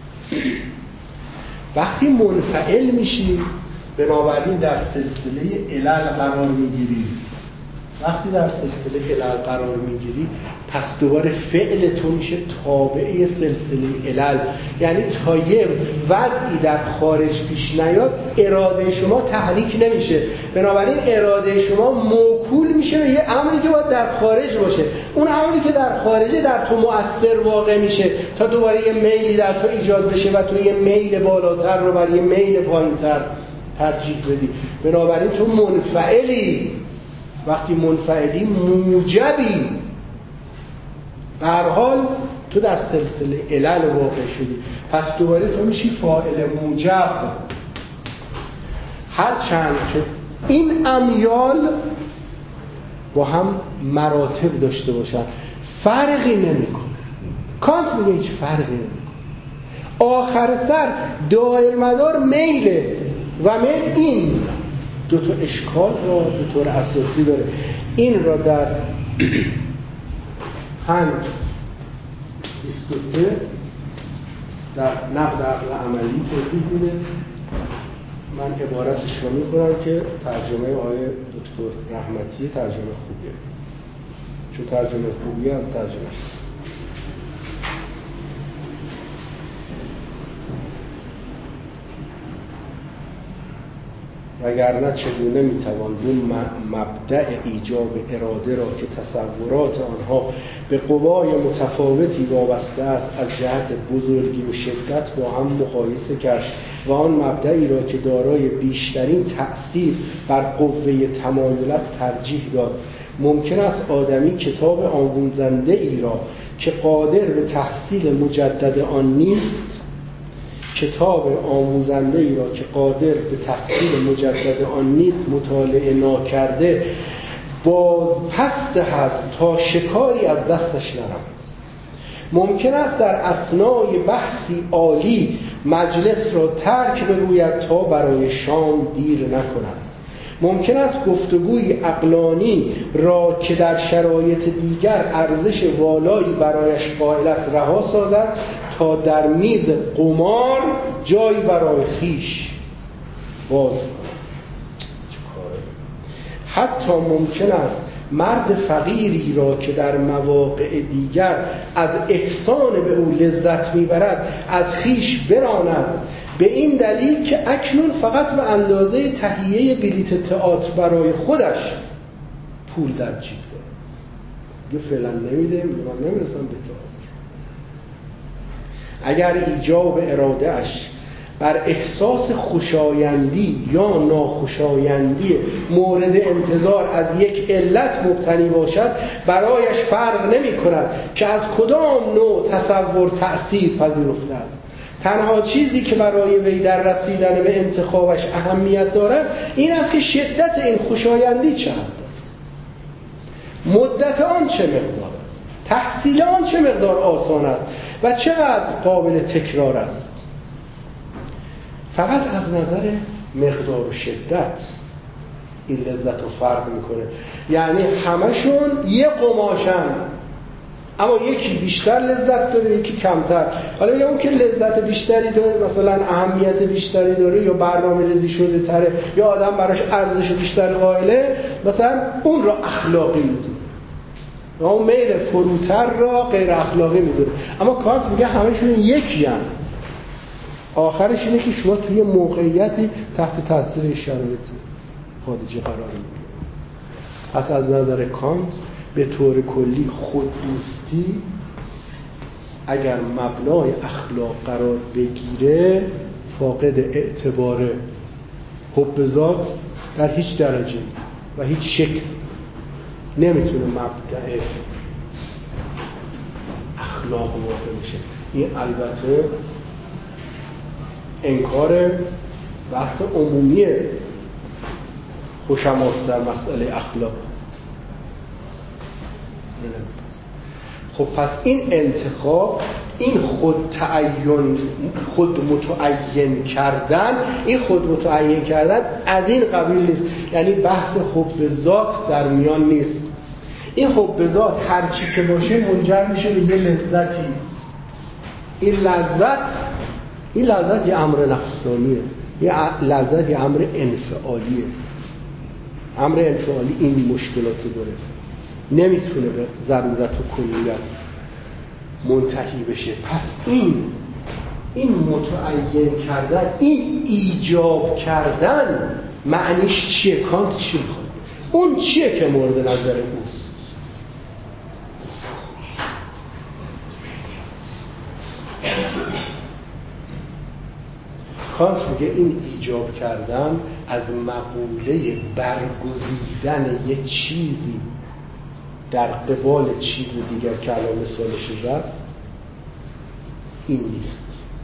وقتی منفعل میشی بنابراین در سلسله علل قرار میگیری. وقتی در سلسله علل قرار میگیری پس دوباره فعل تو میشه تابعه سلسله علل، یعنی تا یه وضعی در خارج پیش نیاد اراده شما تحریک نمیشه، بنابراین اراده شما موکول میشه به یه امری که باید در خارج باشه. اون امری که در خارجه در تو مؤثر واقع میشه تا دوباره یه میلی در تو ایجاد بشه و تو یه میل بالاتر رو بر یه میل پایینتر ترجیح بدی. بنابراین تو منفعلی. وقتی منفعلی موجبی، به هر حال تو در سلسله علل واقع شدی، پس دوباره تو میشی فاعل موجب. هرچند که این امیال با هم مراتب داشته باشن فرقی نمیکنه. کانت میگه هیچ فرقی نمیکنه. آخر سر دائر مدار میله و میل این دو تا اشکال را به طور اساسی داره. این را در پنج بیست و سه در نقد عقل عملی توضیح میده. من عبارتش رو میخونم که ترجمه آقای دکتر رحمتی ترجمه خوبیه، چون ترجمه خوبیه از ترجمه. وگرنه چگونه میتوان دون مبدأ ایجاب اراده را که تصورات آنها به قوای متفاوتی وابسته است از جهت بزرگی و شدت با هم مقایسه کرد و آن مبدئی را که دارای بیشترین تأثیر بر قوه تمایل است ترجیح داد. ممکن است آدمی کتاب آموزنده ای را که قادر به تحصیل مجدد آن نیست کتاب آموزنده ای را که قادر به تحصیل مجدد آن نیست مطالعه ناکرده باز پس دهد تا شکاری از دستش نرود. ممکن است در اثنای بحثی عالی مجلس را ترک بگوید تا برای شام دیر نکند. ممکن است گفتگوی عقلانی را که در شرایط دیگر ارزش والایی برایش قائل است رها سازد تا در میز قمار جایی برای خیش باز کند. حتی ممکن است مرد فقیری را که در مواقع دیگر از احسان به او لذت میبرد از خیش براند به این دلیل که اکنون فقط به اندازه تهیه بلیت تئاتر برای خودش پول در جیب داره. دیگه فعلا نمیده، من نمیرسم به تئاتر. اگر ایجاب اراده اش بر احساس خوشایندی یا ناخوشایندی مورد انتظار از یک علت مبتنی باشد برایش فرق نمی کند که از کدام نوع تصور تأثیر پذیرفته است. تنها چیزی که برای وی در رسیدن به انتخابش اهمیت دارد این است که شدت این خوشایندی چه حد است، مدت آن چه مقدار است، تحصیل آن چه مقدار آسان است و چقدر قابل تکرار است. فقط از نظر مقدار و شدت این لذت رو فرق میکنه. یعنی همشون یه قماشن، اما یکی بیشتر لذت داره یکی کمتر. حالا میگم اون که لذت بیشتری داره مثلا اهمیت بیشتری داره یا برنامه ریزی شده تره یا آدم براش ارزش بیشتر قائله، مثلا اون را اخلاقی میدونه یا اون میل فروتر را غیر اخلاقی میدونه. اما کانت میگه همشون یکی هم. آخرش اینه که شما توی موقعیتی تحت تاثیر شرایط خارجی قرار میگیرید. پس از نظر کانت به طور کلی خوددوستی اگر مبنای اخلاق قرار بگیره فاقد اعتباره. حب ذات در هیچ درجه و هیچ شکل نمیتونه مبدأ اخلاق واقع بشه. این البته انکار بحث عمومی حکماست در مسئله اخلاق. خب پس این انتخاب، این خود تعین، خود متعین کردن، این خود متعین کردن از این قبیل نیست. یعنی بحث حب ذات در میان نیست. این حب ذات هر چی که باشه منجر میشه به یه لذتی. این لذت این لذت یه امر نفسانیه، یه لذت یه امر انفعالیه. امر انفعالی این مشکلاتی داره، نمیتونه به ضرورت و کلیت منتهی بشه. پس این این متعین کردن، این ایجاب کردن معنیش چیه؟ کانت چی میخواد؟ اون چیه که مورد نظر اوست؟ کانت میگه این ایجاب کردن از مقوله برگزیدن یک چیزی در قبال چیز دیگر که الان مثالش زد این نیست.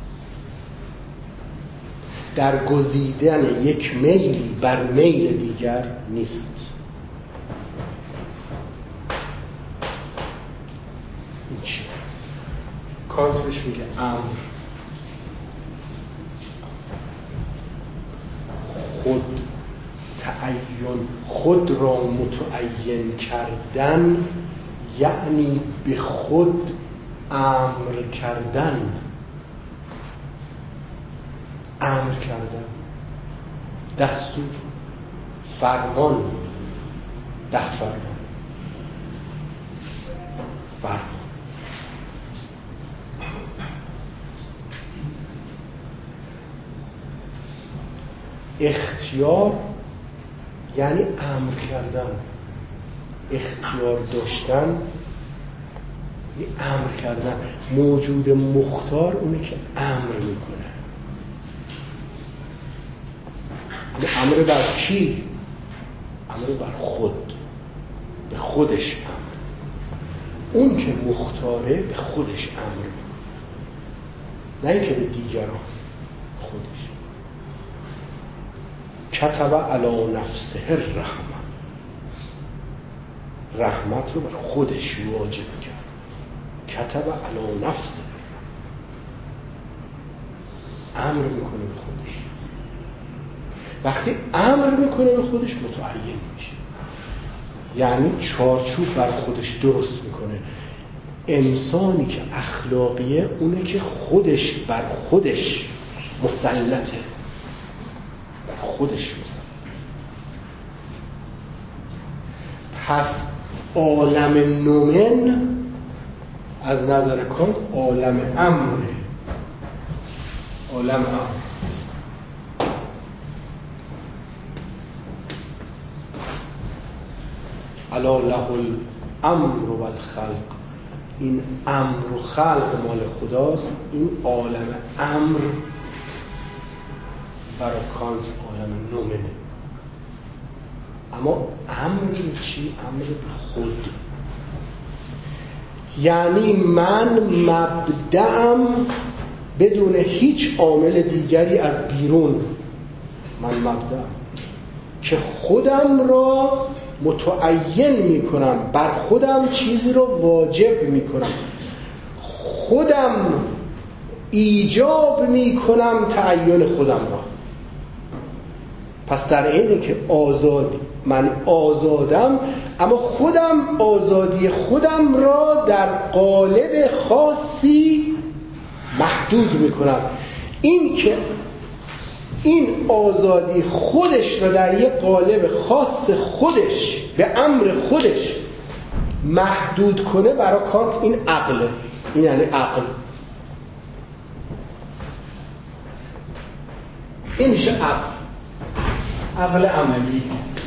در گزیدن یک میلی بر میل دیگر نیست. این چی؟ کانت بهش میگه امر. خود تعین، خود را متعین کردن یعنی به خود امر کردن. امر کردن، دستور، فرمان، ده فرمان، فرمان. اختیار یعنی امر کردن، اختیار داشتن یعنی امر کردن. موجود مختار اونه که امر میکنه. امر بر کی؟ امر بر خود، به خودش امر. اون که مختاره به خودش امر میکنه، نه اینکه به دیگران، خودش. کتب علی نفسه الرحمه، رحمت رو بر خودش واجب کرد. کتب علی نفسه، امر میکنه به خودش. وقتی امر میکنه به خودش متعین میشه، یعنی چارچوب بر خودش درست میکنه. انسانی که اخلاقیه اونه که خودش بر خودش مسلطه، بر خودش مسلط. پس عالم نومن از نظر کانت عالم امره، عالم امر. الا له الامر و الخلق، این امر و خلق مال خداست. این عالم امر برای کانت عالم نومنه. اما امر چی؟ امر به خود، یعنی من مبدأم بدون هیچ عامل دیگری از بیرون، من مبدأم که خودم را متعین میکنم، بر خودم چیزی رو واجب میکنم، خودم ایجاب میکنم تعین خودم را. پس در اینه که آزاد، من آزادم، اما خودم آزادی خودم را در قالب خاصی محدود میکنم. این که این آزادی خودش را در یک قالب خاص خودش به امر خودش محدود کنه، برای کانت این عقله. این یعنی عقل. این میشه عقل، عقل عملی.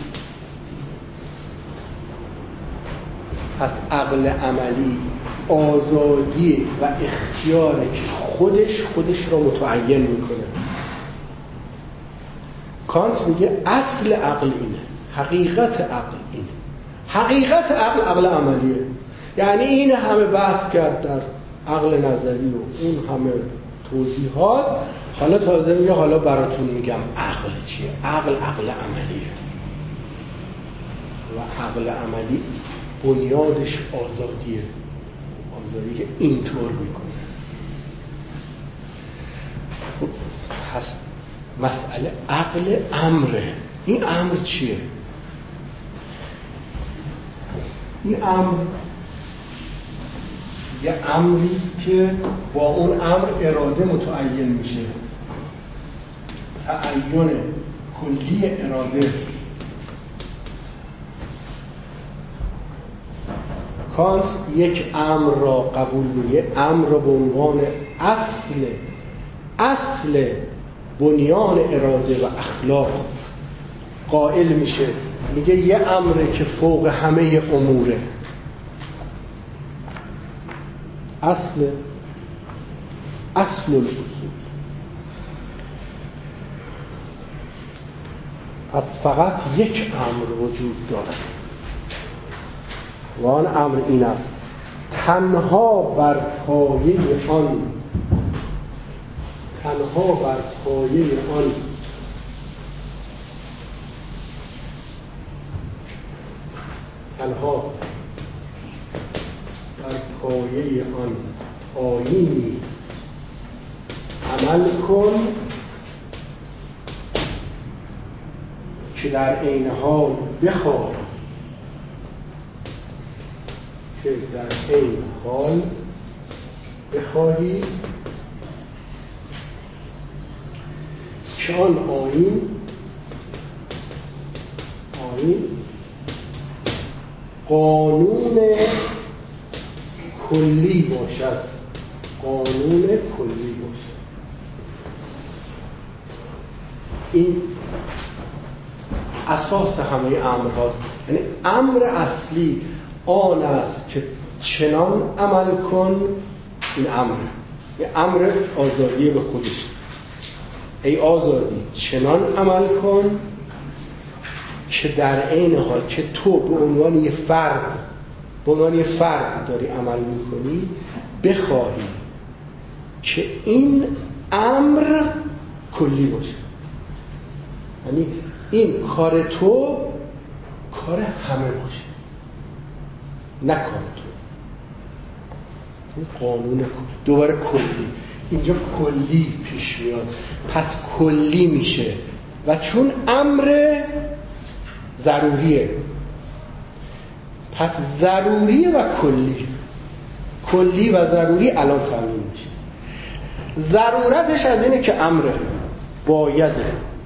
پس عقل عملی آزادی و اختیاری که خودش خودش را متعین میکنه. کانت میگه اصل عقل اینه، حقیقت عقل اینه. حقیقت عقل عقل عملیه. یعنی این همه بحث کرد در عقل نظری و اون همه توضیحات، حالا تازه میگه حالا براتون میگم عقل چیه. عقل عقل عملیه و عقل عملی بنیادش آزادیه، آزادی که اینطور میکنه. پس مسئله عقل امره. این امر چیه؟ این امر یه امریست که با اون امر اراده متعین میشه. تعین کلی اراده. کانت یک امر را قبول میگه، امر را به عنوان اصل اصل بنیان اراده و اخلاق قائل میشه. میگه یه امره که فوق همه اموره، اصل اصل الاصول. پس فقط یک امر وجود دارد و آن امر این است: تنها بر پایه آن تنها بر پایه آن تنها بر پایه آن آیینی عمل کن که در عین حال بخواه که در عین حال بخواهی که آن آیین آیین قانون کلی باشد، قانون کلی باشد. این اساس همه امر هاست. یعنی امر اصلی آن است که چنان عمل کن، این امر یه امر آزادی به خودش، ای آزادی چنان عمل کن که در عین حال که تو به عنوان یه فرد به عنوان یه فرد داری عمل میکنی بخواهی که این امر کلی باشه. یعنی این کار تو کار همه باشه، نه کار تو. این قانون دوباره کلی، اینجا کلی پیش میاد، پس کلی میشه و چون امر ضروریه پس ضروریه و کلی کلی و ضروری الان تامین میشه. ضرورتش از اینه که امره، بایده.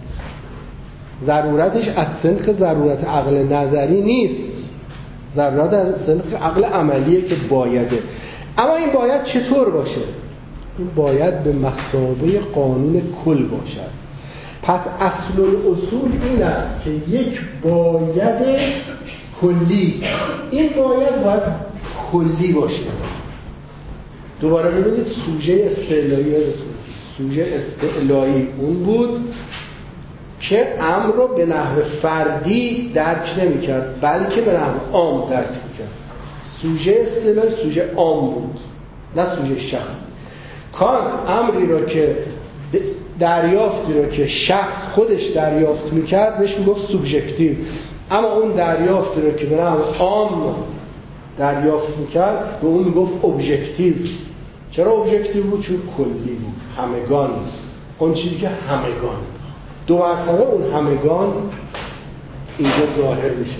ضرورتش از سنخ ضرورت عقل نظری نیست، ضرورت از سنخ عقل عملیه که بایده. اما این باید چطور باشه؟ این باید به مثابه قانون کل باشد. پس اصل الاصول این است که یک باید کلی، این باید باید کلی باشه. دوباره ببینید سوژه استعلایی سوژه استعلایی اون بود که امر رو به نحو فردی درک نمی کرد بلکه به نحو عام درک می کرد. سوژه استعلایی سوژه عام بود نه سوژه شخصی. کانت امری رو که دریافتی رو که شخص خودش دریافت می کرد بهش می گفت سوبژکتیو، اما اون دریافتی رو که به نحو عام دریافت می کرد به اون می گفت ابژکتیو. چرا ابژکتیو بود؟ چون کلی بود، همگان، اون چیزی که همگان. دو مرتبه اون همگان اینجا ظاهر میشه.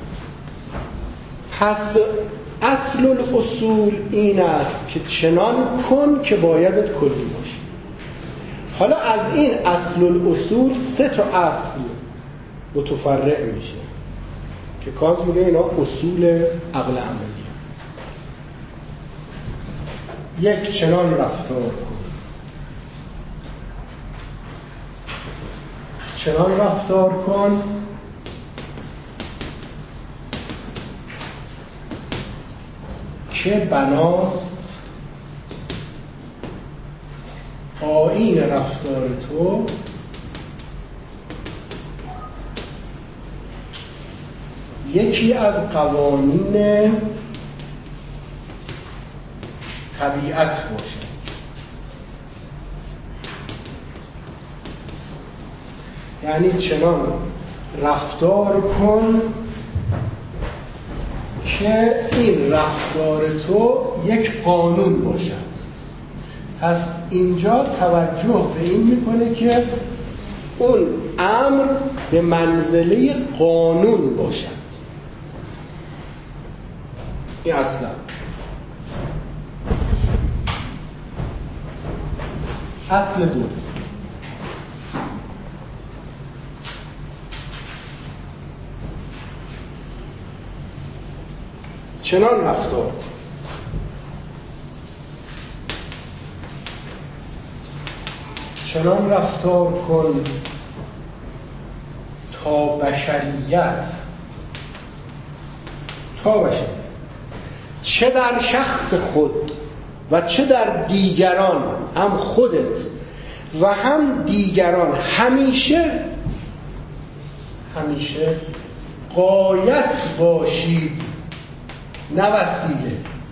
پس اصل الاصول این است که چنان کن که بایدت کلی باشه. حالا از این اصل الاصول سه تا اصل متفرع میشه که کانت میگه اینا اصول عقل عملی. یک، چنان رفتار کن. چنان رفتار کن که بناست آیین رفتار تو یکی از قوانین طبیعت باشه. یعنی چنان رفتار کن که این رفتار تو یک قانون باشد. پس اینجا توجه به این میکنه که اون امر به منزله قانون باشد. این اصلا اصل دو، چنان رفتار چنان رفتار کن تا بشریت تا بشریت چه در شخص خود و چه در دیگران، هم خودت و هم دیگران، همیشه همیشه غایت باشید نه وسیله.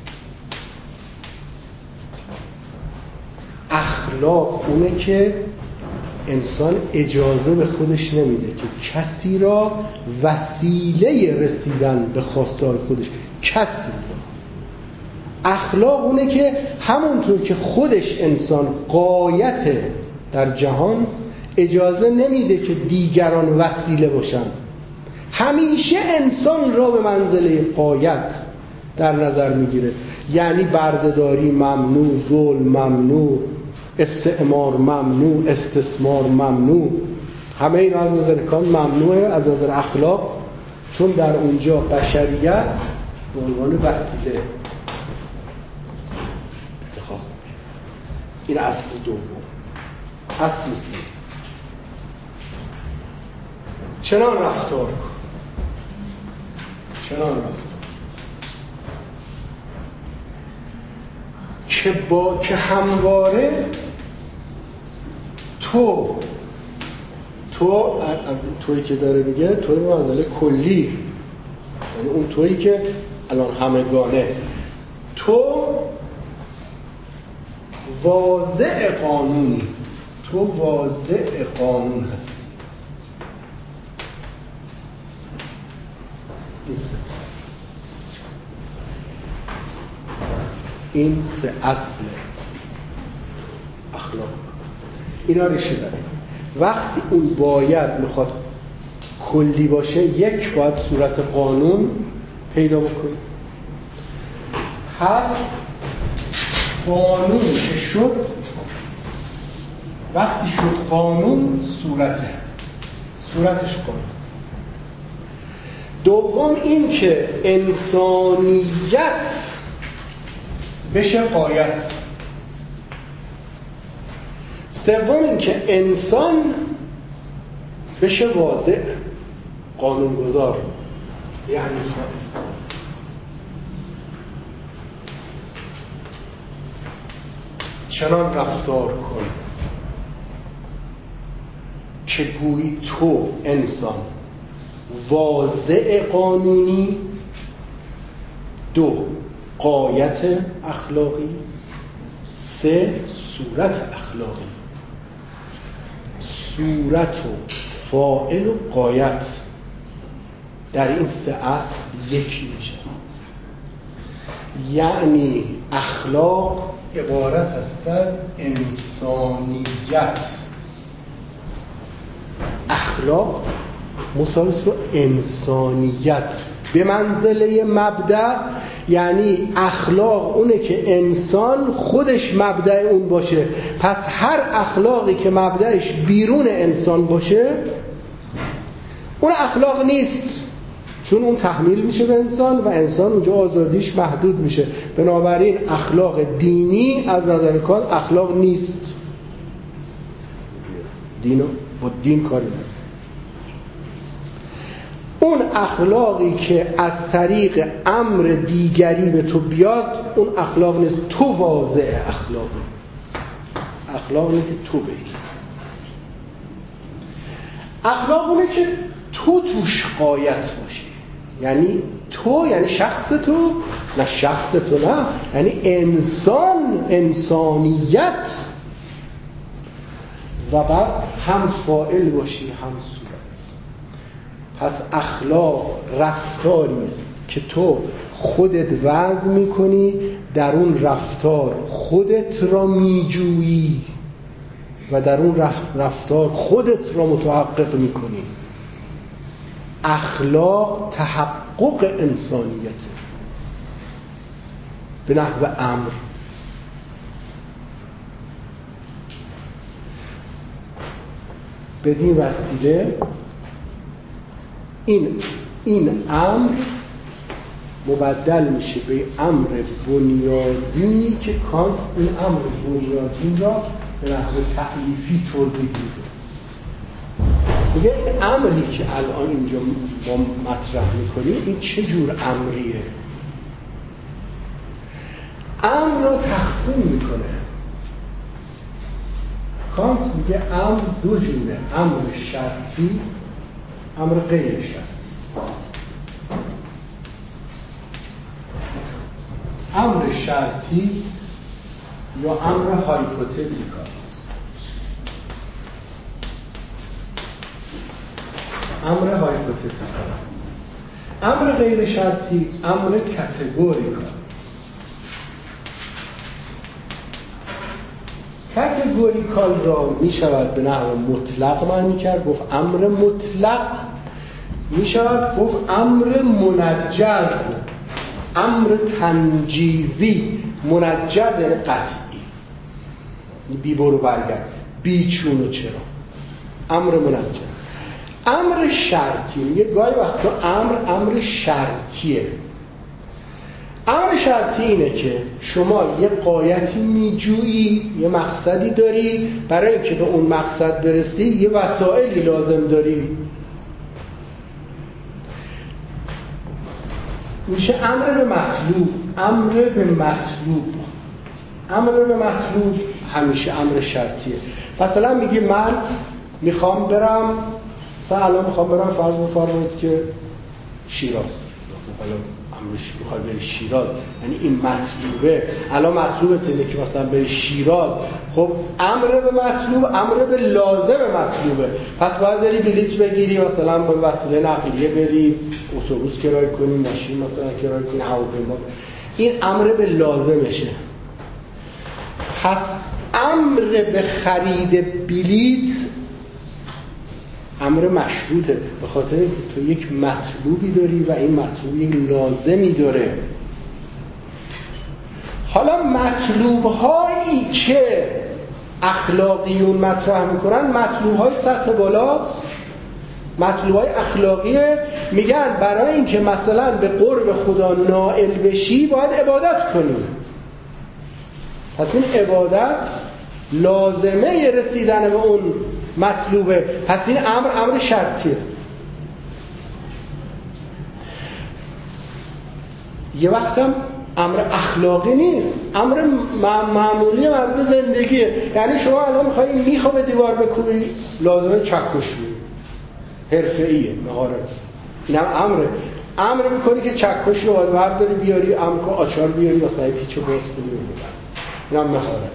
اخلاق اونه که انسان اجازه به خودش نمیده که کسی را وسیله رسیدن به خواستار خودش کسی را. اخلاق اونه که همونطور که خودش انسان غایت در جهان اجازه نمیده که دیگران وسیله باشن. همیشه انسان را به منزله غایت در نظر میگیره. یعنی بردهداری ممنوع، ظلم ممنوع، استعمار ممنوع، استثمار ممنوع. همه اینا از نظر کانت ممنوعه از نظر اخلاق، چون در اونجا بشریت به عنوان وسیله اتخاذ میشه. این اصل دوم. اصل سه، چنان رفتار کن، چنان رفتار که با که همواره تو تو تویی که داره میگه توی معضله کلی، یعنی اون تویی که الان همگانه، تو واضع قانونی، تو واضع قانون هستی. این سه اصل اخلاق اینا ریشه داره. وقتی اون باید میخواد کلی باشه، یک باید صورت قانون پیدا بکنه. پس قانون که شد، وقتی شد قانون صورته، صورتش قانون. دوم این که انسانیت بشه غایت. سوم این که انسان بشه واضع، قانونگذار، یعنی فاعل. چنان رفتار کن که گویی تو انسان واضع قانونی، دو غایت اخلاقی، سه صورت اخلاقی. صورت و فاعل و غایت در این سه اصل یکی میشه. یعنی اخلاق عبارت است از انسانیت. اخلاق مساوی است با انسانیت به منزله مبدأ. یعنی اخلاق اونه که انسان خودش مبدأ اون باشه. پس هر اخلاقی که مبدأش بیرون انسان باشه اون اخلاق نیست، چون اون تحمیل میشه به انسان و انسان اونجا آزادیش محدود میشه. بنابراین اخلاق دینی از نظر کار اخلاق نیست. دینو با دین کاری نداره. اون اخلاقی که از طریق امر دیگری به تو بیاد اون اخلاق نیست. تو واضع اخلاقی. اخلاق اینه که تو بگی. اخلاق اونه که تو توش غایت باشی. یعنی تو یعنی شخص تو، نه شخص تو نه، یعنی انسان، انسانیت، و بعد هم فاعل باشی هم صورت. پس اخلاق رفتاری است که تو خودت وضع میکنی، در اون رفتار خودت را میجویی و در اون رفتار خودت را متحقق میکنی. اخلاق تحقق انسانیت به نحو امر. بدین وسیله این این امر مبدل میشه به امر بنیادینی که کانت این امر بنیادین را به نحو تألیفی توضیح میده. میگه امری که الان اینجا ما مطرح میکنیم این چه جور امریه؟ امر را تقسیم میکنه. کانت میگه امر دو جوره، امر شرطی، امر غیر شرطی. امر شرطی یا امر هایپوتتیکال. امر هایپوتتیکال. امر غیر شرطی امر کاتگوریکال. کاتگوریکال را می شود به نحو مطلق معنی کرد، گفت امر مطلق. می شود گفت امر منجز، امر تنجیزی. منجز یعنی قطعی، بی برو برگرد، بی چون و چرا. امر منجز. امر شرطی میگه گاهی وقتا امر امر شرطیه. امر شرطی اینه که شما یه غایتی میجویی، یه مقصدی داری، برای اینکه به اون مقصد برسی یه وسایلی لازم داری. میشه امر به مطلوب. امر به مطلوب امر به مطلوب همیشه امر شرطیه. مثلا میگه من میخوام برم، مثلا الان میخوام برم، فرض بفرمایید که شیراز، حالا امرش میخوای بری شیراز، یعنی این مطلوبه. الان مطلوبت اینه که مثلا بری شیراز. خب امر به مطلوب امر به لازم مطلوبه، پس باید بری بلیط بگیری، مثلا با وسیله نقلیه بری، اتوبوس کرایه کنی، ماشین مثلا کرایه کنی، هواپیما. این امر به لازمشه. پس امر به خرید بلیط امر مشروطه، به خاطر اینکه تو یک مطلوبی داری و این مطلوب یک لازمی داره. حالا مطلوب هایی که اخلاقیون مطرح میکنن مطلوب های سطح بالاست، مطلوب های اخلاقیه. میگن برای اینکه مثلا به قرب خدا نائل بشی باید عبادت کنی، پس این عبادت لازمه رسیدن به اون مطلوبه، پس این امر امر شرطیه. یه وقتم امر اخلاقی نیست، امر معمولی، امر زندگیه. یعنی شما الان میخوایی میخوا به دیوار بکوبی، لازمه چکش بی حرفه‌ایه، مهارت. این هم امره. امر میکنی که چکش رو باید برداری بیاری، امر که آچار بیاری واسه پیچ و باز کنی، این هم مهارت.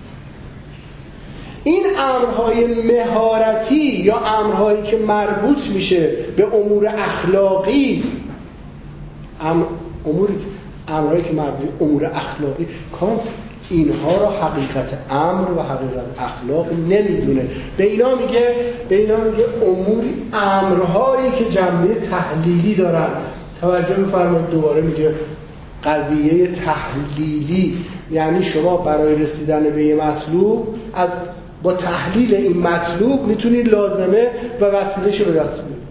این امرهای مهارتی یا امرهایی که مربوط میشه به امور اخلاقی، امر اموری امرهایی که مربوط به امور اخلاقی، کانت اینها را حقیقت امر و حقیقت اخلاق نمیدونه. به اینا میگه به اینا میگه اموری امرهایی که جنبه تحلیلی دارن. توجه بفرمایید، دوباره میگه قضیه تحلیلی، یعنی شما برای رسیدن به یه مطلوب از با تحلیل این مطلوب میتونید لازمه و وسیله‌شو به دست بیارید.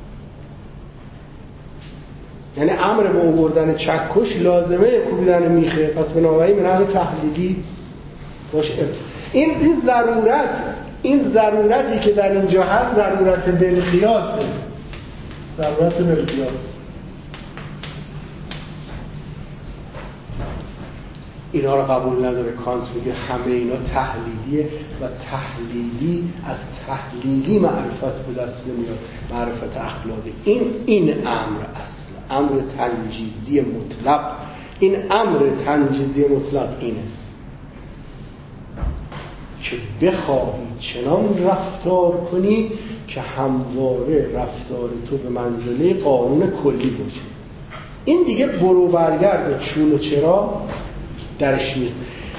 یعنی امر به آوردن چکش لازمه کوبیدن میخه، پس بنابراین به نحو تحلیلی باشه. این این ضرورت این ضرورتی که در اینجا هست ضرورت بالقیاسه، ضرورت بالقیاس. اینا رو قبول نداره. کانت میگه همه اینا تحلیلیه و تحلیلی از تحلیلی معرفت به دست نمیاد، معرفت اخلاقی. این این امر اصل، امر تنجیزی مطلق. این امر تنجیزی مطلق اینه که بخواهی چنان رفتار کنی که همواره رفتار تو به منزله قانون کلی باشه. این دیگه برو برگرد و چون و چرا درش نیست.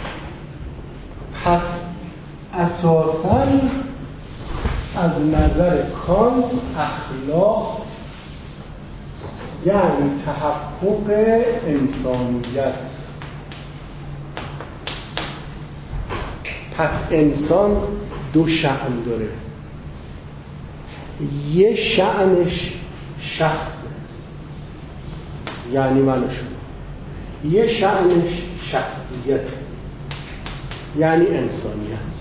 پس اساساً از نظر کانت اخلاق یعنی تحقق انسانیت. پس انسان دو شأن داره، یه شأنش شخصه، یعنی من و شما. یه شأنش شخصیت، یعنی انسانیت.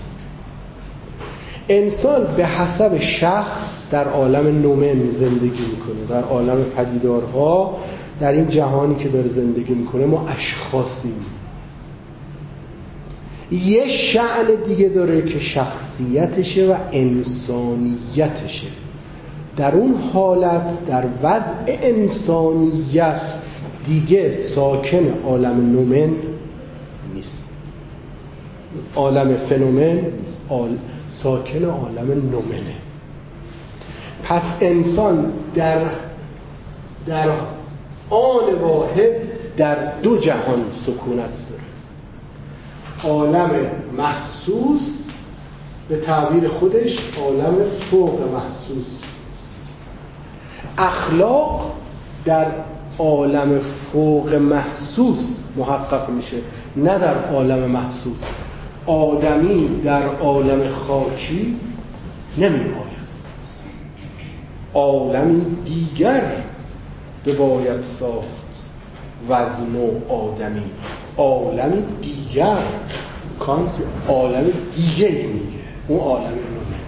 انسان به حسب شخص در عالم نومن زندگی میکنه، در عالم پدیدارها، در این جهانی که داره زندگی میکنه ما اشخاصیم. یه شأن دیگه داره که شخصیتشه و انسانیتشه. در اون حالت، در وضع انسانیت، دیگه ساکن عالم نومن نیست، عالم فنومن نیست، ساکن عالم نومنه. پس انسان در در آن واحد در دو جهان سکونت داره. عالم محسوس، به تعبیر خودش عالم فوق محسوس. اخلاق در عالم فوق محسوس محقق میشه، نه در عالم محسوس. آدمی در عالم خاکی نمی آید، عالمی دیگر بباید ساخت وزن و آدمی، عالمی دیگر. کانت عالم دیگه میگه، اون عالم نومه.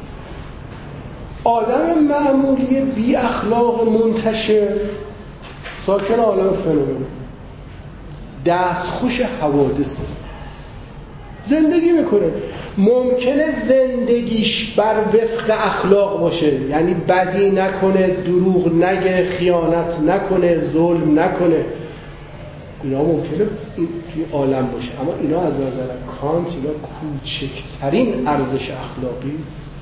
آدم معمولی بی اخلاق منتشر ساکن عالم فنومن، دستخوش حوادثه، زندگی میکنه. ممکنه زندگیش بر وفق اخلاق باشه، یعنی بدی نکنه، دروغ نگه، خیانت نکنه، ظلم نکنه، اینا ممکنه این توی عالم باشه، اما اینا از نظر کانت اینا کوچکترین ارزش اخلاقی.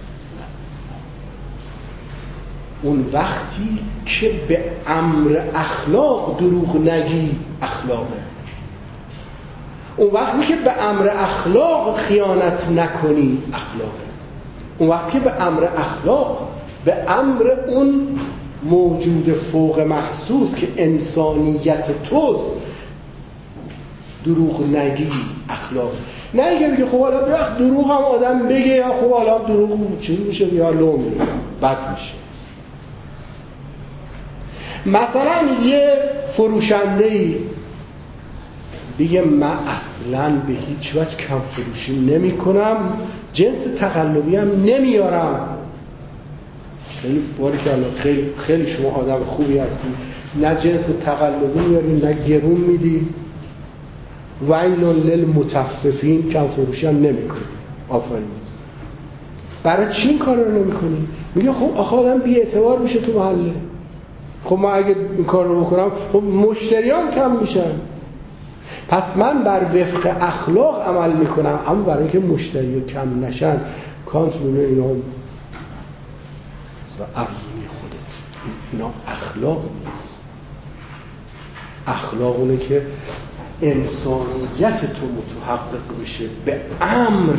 اون وقتی که به امر اخلاق دروغ نگی اخلاقه، اون وقتی که به امر اخلاق خیانت نکنی اخلاقه، اون وقتی که به امر اخلاق، به امر اون موجود فوق محسوس که انسانیت توست دروغ نگی اخلاق. نه اینکه بگه خب حالا وقت دروغ هم آدم بگه یا خب حالا دروغ چیز میشه یا لوم بد میشه. مثلا یه فروشنده‌ای بگه من اصلاً به هیچ وجه کم فروشی نمی کنم، جنس تقلبی هم نمیارم. خیلی باری که الان خیلی خیلی شما آدم خوبی هستی، نه جنس تقلبی میاری نه گرون میدی. ویل للمطففین، کم فروشی هم نمی کنی. آفرین. برای چی این کار رو نمی کنی؟ میگه خب آخه آدم بی اعتبار میشه تو محله. خب من اگه این کار رو بکنم خب مشتریام کم میشن، پس من بر وفق اخلاق عمل میکنم، اما برای اینکه مشتری کم نشن کانت میگه اینا ارزونی خودت، اینا اخلاق نیست. اخلاق اونه که انسانیت تو متحقق بشه به امر،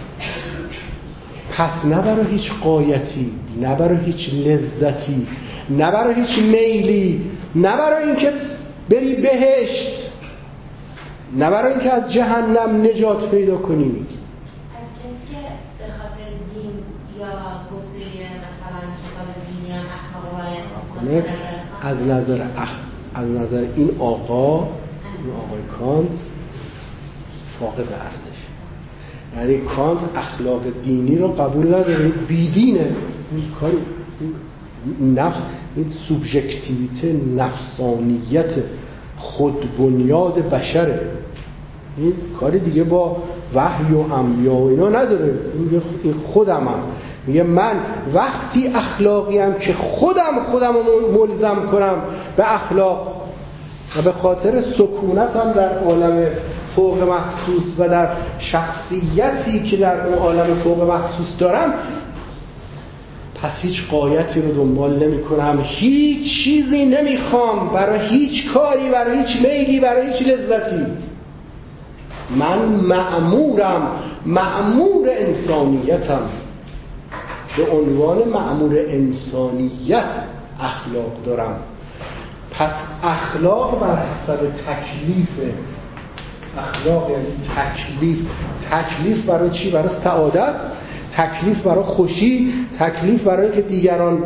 پس نه برای هیچ غایتی، نه برای هیچ لذتی، نه برای هیچ میلی، نه برای اینکه بری بهشت، نه برای اینکه از جهنم نجات پیدا کنی. از کسی که به خاطر دین یا گفته مثلا کتاب دینی هم اخلاق رعایت کنه، از نظر اخ... از نظر این آقا، این آقای کانت فاقد ارزش. یعنی کانت اخلاق دینی رو قبول نداره، بیدینه این کاری، نفس، این سوبژکتیویته، نفسانیت، خودبنیاد بشره، این کاری دیگه با وحی و انبیا و اینا نداره. این خودمم، میگه من وقتی اخلاقیم که خودم خودم رو ملزم کنم به اخلاق و به خاطر سکونتم در عالم فوق مخصوص و در شخصیتی که در اون عالم فوق مخصوص دارم، پس هیچ غایتی رو دنبال نمی کنم، هیچ چیزی نمیخوام برای هیچ کاری، برای هیچ میلی، برای هیچ لذتی. من مأمورم، مأمور انسانیتم، به عنوان مأمور انسانیت اخلاق دارم. پس اخلاق بر حسب تکلیفه. اخلاق یعنی تکلیف. تکلیف برای چی؟ برای سعادت، تکلیف برای خوشی، تکلیف برای که دیگران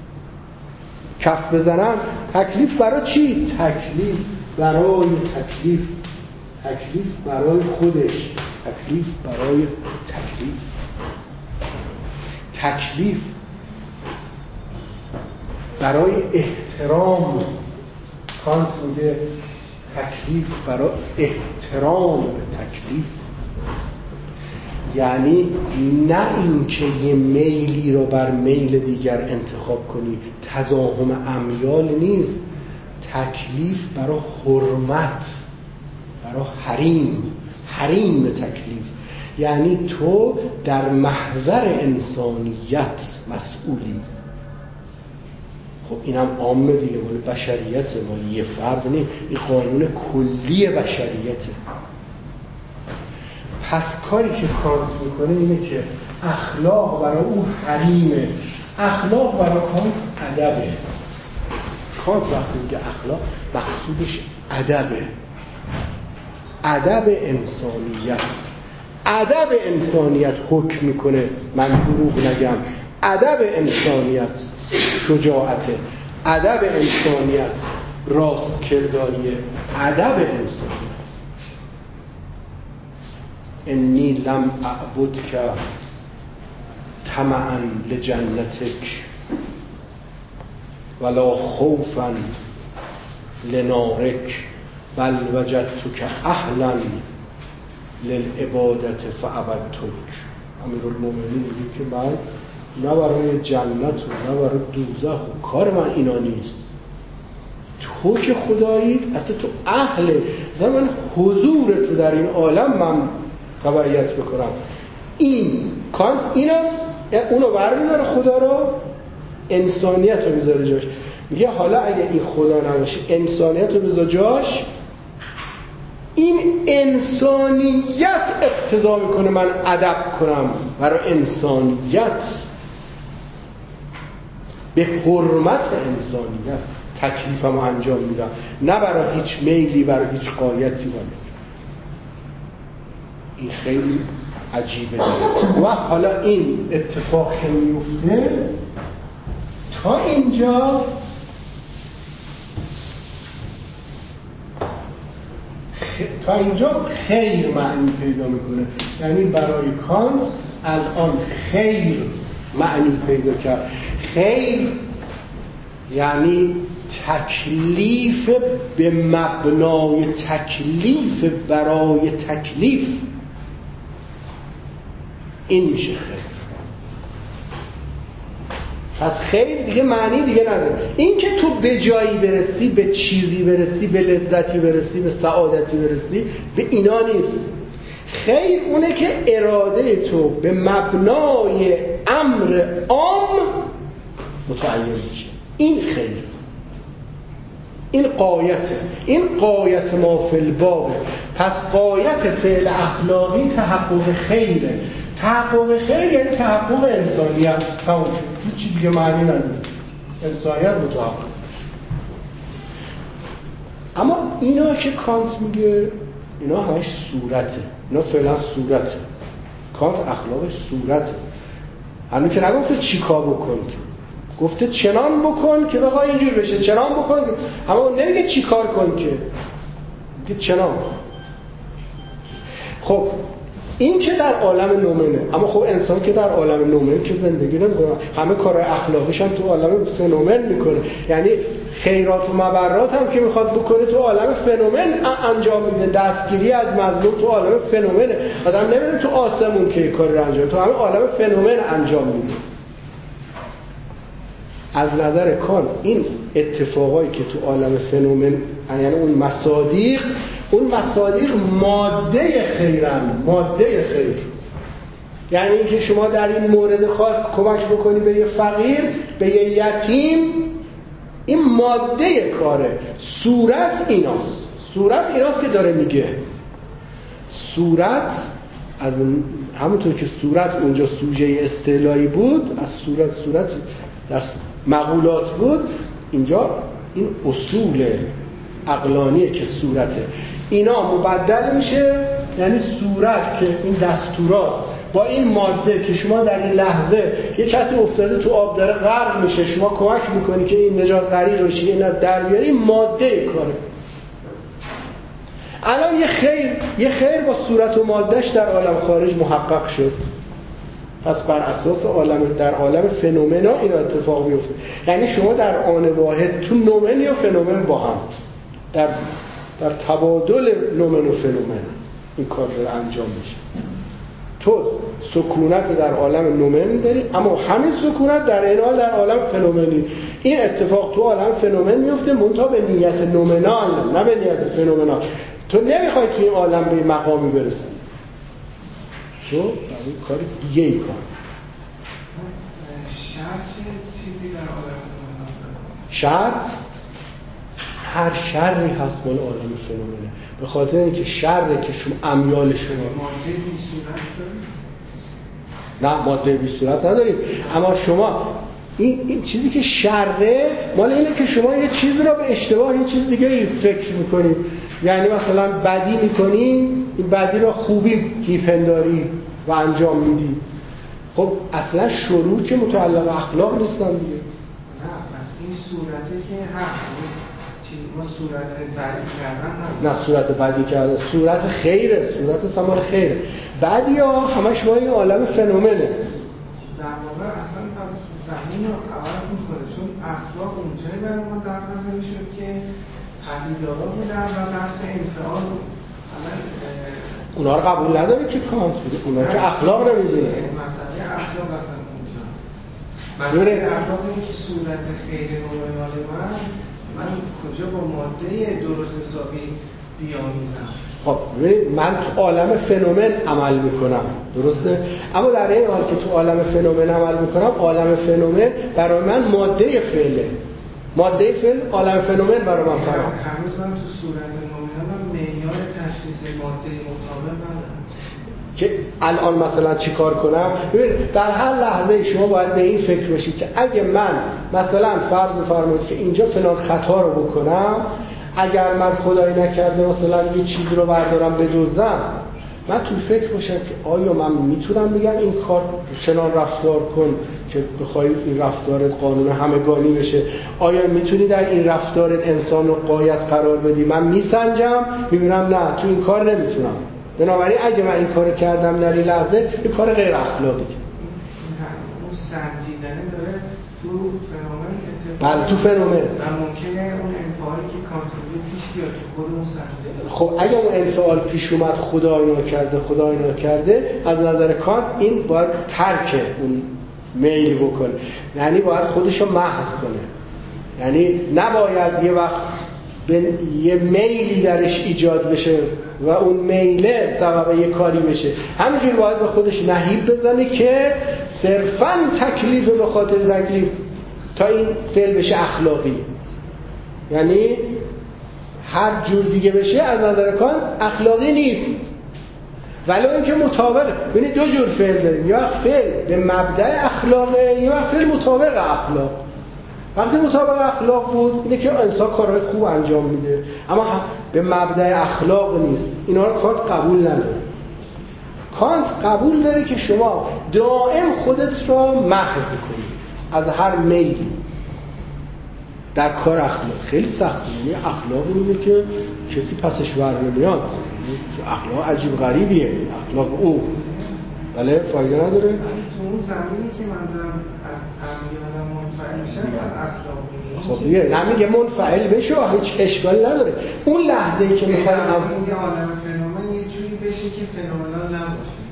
کف بزنن، تکلیف برای چی؟ تکلیف برای تکلیف، تکلیف برای خودش، تکلیف برای تکلیف، تکلیف برای احترام. کانت میگه تکلیف برای احترام به تکلیف، یعنی نه اینکه یه میلی رو بر میل دیگر انتخاب کنی، تزاحم امیال نیست، تکلیف برای حرمت، برای حریم، حریم تکلیف، یعنی تو در محضر انسانیت مسئولی. خب اینم عامه دیگه، مال بشریته، مال یه فرد نیست، این قانون کلی بشریته. پس کاری که کانت میکنه اینه که اخلاق برای او حریمه، اخلاق برای کانت ادبه. کانت وقتی میگه اخلاق مقصودش ادبه، ادب انسانیت. ادب انسانیت حکم میکنه من دروغ نگم، ادب انسانیت شجاعته، ادب انسانیت راست کرداریه، ادب انسانیت. انی لم اعبدک طمعا لجنتک ولا خوفا لنارک بل وجدتک اهلا للعبادت فعبدتک. امیرالمومنین میگه که من نه برای جنت و نه برای دوزخ و کار من اینا نیست. تو که خدایید، اصلا تو اهل زمان حضور تو در این عالم من تبعیت بکنم. این کانت اینا اونو برمیداره، خدا رو، انسانیت رو میذاره جاش. میگه حالا اگه این خدا نباشه انسانیت رو بذار جاش، این انسانیت اقتضا میکنه من ادب کنم برای انسانیت، به حرمت انسانیت تکلیفم رو انجام میدم، نه برای هیچ میلی، برای هیچ غایتی. ولی این خیلی عجیبه دیگه. و حالا این اتفاق که میفته تا اینجا تا اینجا خیر معنی پیدا میکنه. یعنی برای کانت الان خیر معنی پیدا کرد. خیر یعنی تکلیف به مبنای تکلیف برای تکلیف، این میشه خیر. پس خیر دیگه معنی دیگه نداره. این که تو به جایی برسی، به چیزی برسی، به لذتی برسی، به سعادتی برسی، به اینا نیست. خیر اونه که اراده تو به مبنای امر عام متعین میشه. این خیر، این قایته، این قایت ما فی الباب. پس قایت فعل اخلاقی تحقق خیره. تحقق خیر یعنی تحقق انسانیت. تمام شد، هیچ دیگه معنی نداره. انسانیت متحقق. اما اینا که کانت میگه اینا همش صورته، اینا فعلا صورته. کانت اخلاقش صورته. همین که نگفته چی کار بکن، گفته چنان بکن که بخوای اینجور بشه، چنان بکن. اما نمیگه چی کار کن، که میگه چنان. خب این که در عالم نومنه. اما خب انسان که در عالم نومن که زندگی نمیکنه، همه کارهای اخلاقیش هم تو عالم فنومن میکنه. یعنی خیرات و مبرات هم که میخواد بکنه تو عالم فنومن انجام میده. دستگیری از مظلوم تو عالم فنومنه. آدم نمیره تو آسمون که این کاری رو انجام، تو همه عالم فنومن انجام میده. از نظر کانت این اتفاقایی که تو عالم فنومن، یعنی اون مصادیق، اون مصادیق ماده خیرن، ماده خیر. یعنی اینکه شما در این مورد خاص کمک بکنی به یه فقیر، به یه یتیم، این ماده کاره. صورت ایناست، صورت ایناست که داره میگه. صورت از همونطور که صورت اونجا سوژه استعلایی بود، از صورت صورت در مقولات بود، اینجا این اصول عقلانیه که صورته. اینا مبدل میشه، یعنی صورت که این دستوراست با این ماده که شما در این لحظه یه کسی افتاده تو آب داره غرق میشه، شما کمک میکنی که این نجات غریق بشه، اینا در بیاری، این ماده کاره. الان یه خیر یه خیر با صورت و مادهش در عالم خارج محقق شد. پس بر اساس عالم در عالم فنومنا این اتفاق میفته. یعنی شما در آن واحد تو نومن و فنومن با هم در در تبادل نومن و فنومن این کار داره انجام میشه. تو سکونت در عالم نومن داری، اما همین سکونت در این حال در عالم فنومنی. این اتفاق تو عالم فنومن میفته، منتها به نیت نومنال، نه به نیت فنومنال. تو نمیخوای توی این عالم به مقامی برسی، تو برای کار دیگه ای کار. شر چه چیزی در عالم شر؟ هر شری هست مال عالم فنومنه. به خاطر اینکه شر که شما امیال شما ماده بی صورت داریم؟ نه ماده بی صورت نداریم، اما شما این, این چیزی که شره مال اینه که شما یه چیز را به اشتباه یه چیز دیگه فکر میکنید. یعنی مثلا بدی میکنی، این بدی را خوبی میپنداری و انجام میدی. خب اصلا شرور که متعلق اخلاق نیستن دیگه. نه بس این صورته که هست، ما صورت بدی کردن نه، صورت بدی کردن صورت خیره، صورت سمار خیره. بدی ها همش ما این عالم فنومنه. در واقع اصلا زمین رو عوض میکنه، چون اخلاق اونجایی برای ما در نظر میشد که پدیدارا بودن و بحث انفعال بود. اونا رو قبول نداره که کانت بوده، اونا که اخلاق نمیدونه. مسئله اخلاق اصلا اونجا مسئله اخلاق اینه که صورت خیر نومنال من من کجا با ماده درست حسابی بیامیزم. خب ببینید من تو عالم فنومن عمل میکنم، درسته؟ اما در این حال که تو عالم فنومن عمل میکنم، عالم فنومن برای من ماده فعله. ماده فعل عالم فنومن برای من فرام. هنوز من تو صورت نومنال معیار تشخیص ماده مطابق ندارم که الان مثلا چی کار کنم. ببین در هر لحظه شما باید به این فکر بشید که اگه من مثلا فرض بفرمایید که اینجا فلان خطا رو بکنم، اگر من خدایی نکرده مثلا یه چیزی رو بردارم بدزدم، من توی فکر باشم که آیا من میتونم بگم این کار چنان رفتار کن که بخوای این رفتارت قانون همگانی بشه؟ آیا میتونی در این رفتارت انسان رو قایت قرار بدی؟ من میسنجم میبینم نه تو این کار نمیتونم، بنابراین اگه من این کار کردم در این لحظه این کار غیر اخلاقی. اون سنجیدنه داره تو فنومن اتفاق بله تو فنومن و ممکنه اون انفعالی که کانترولی پیش بیاد تو خود اون سنجیدنه. خب اگه اون انفعال پیش اومد خدا اینا کرده خدا اینا کرده، از نظر کانت این باید ترک اون میل بکنه، یعنی باید خودشو محض کنه، یعنی نباید یه وقت به یه میلی درش ایجاد بشه و اون میله سبب یه کاری بشه، همینجور باید به خودش نهیب بزنه که صرفاً تکلیف به خاطر تکلیف تا این فعل بشه اخلاقی، یعنی هر جور دیگه بشه از نظر کانت اخلاقی نیست، ولی اینکه مطابقه. ببینید دو جور فعل داریم، یا فعل به مبدأ اخلاقه یا فعل مطابق اخلاق. وقتی مطابق اخلاق بود اینه که انسان کارهای خوب انجام میده، اما به مبدأ اخلاق نیست. اینا رو کانت قبول نداره. کانت قبول داره که شما دائم خودت را محض کنی از هر میلی در کار اخلاق. خیلی سخته، یعنی اخلاق اینه که کسی پسش بر نمیاد، اخلاق عجیب غریبیه اخلاق او، ولی فایده نداره. تو اون زمینی که من دارم از امیالم منفعل میشم اخلاق خب دیگه نمیگه منفعل بشه هیچ اشکالی نداره. اون لحظه ای که میخوای میگه عالم فنومن یه جوری بشه که فنومنال نباشه.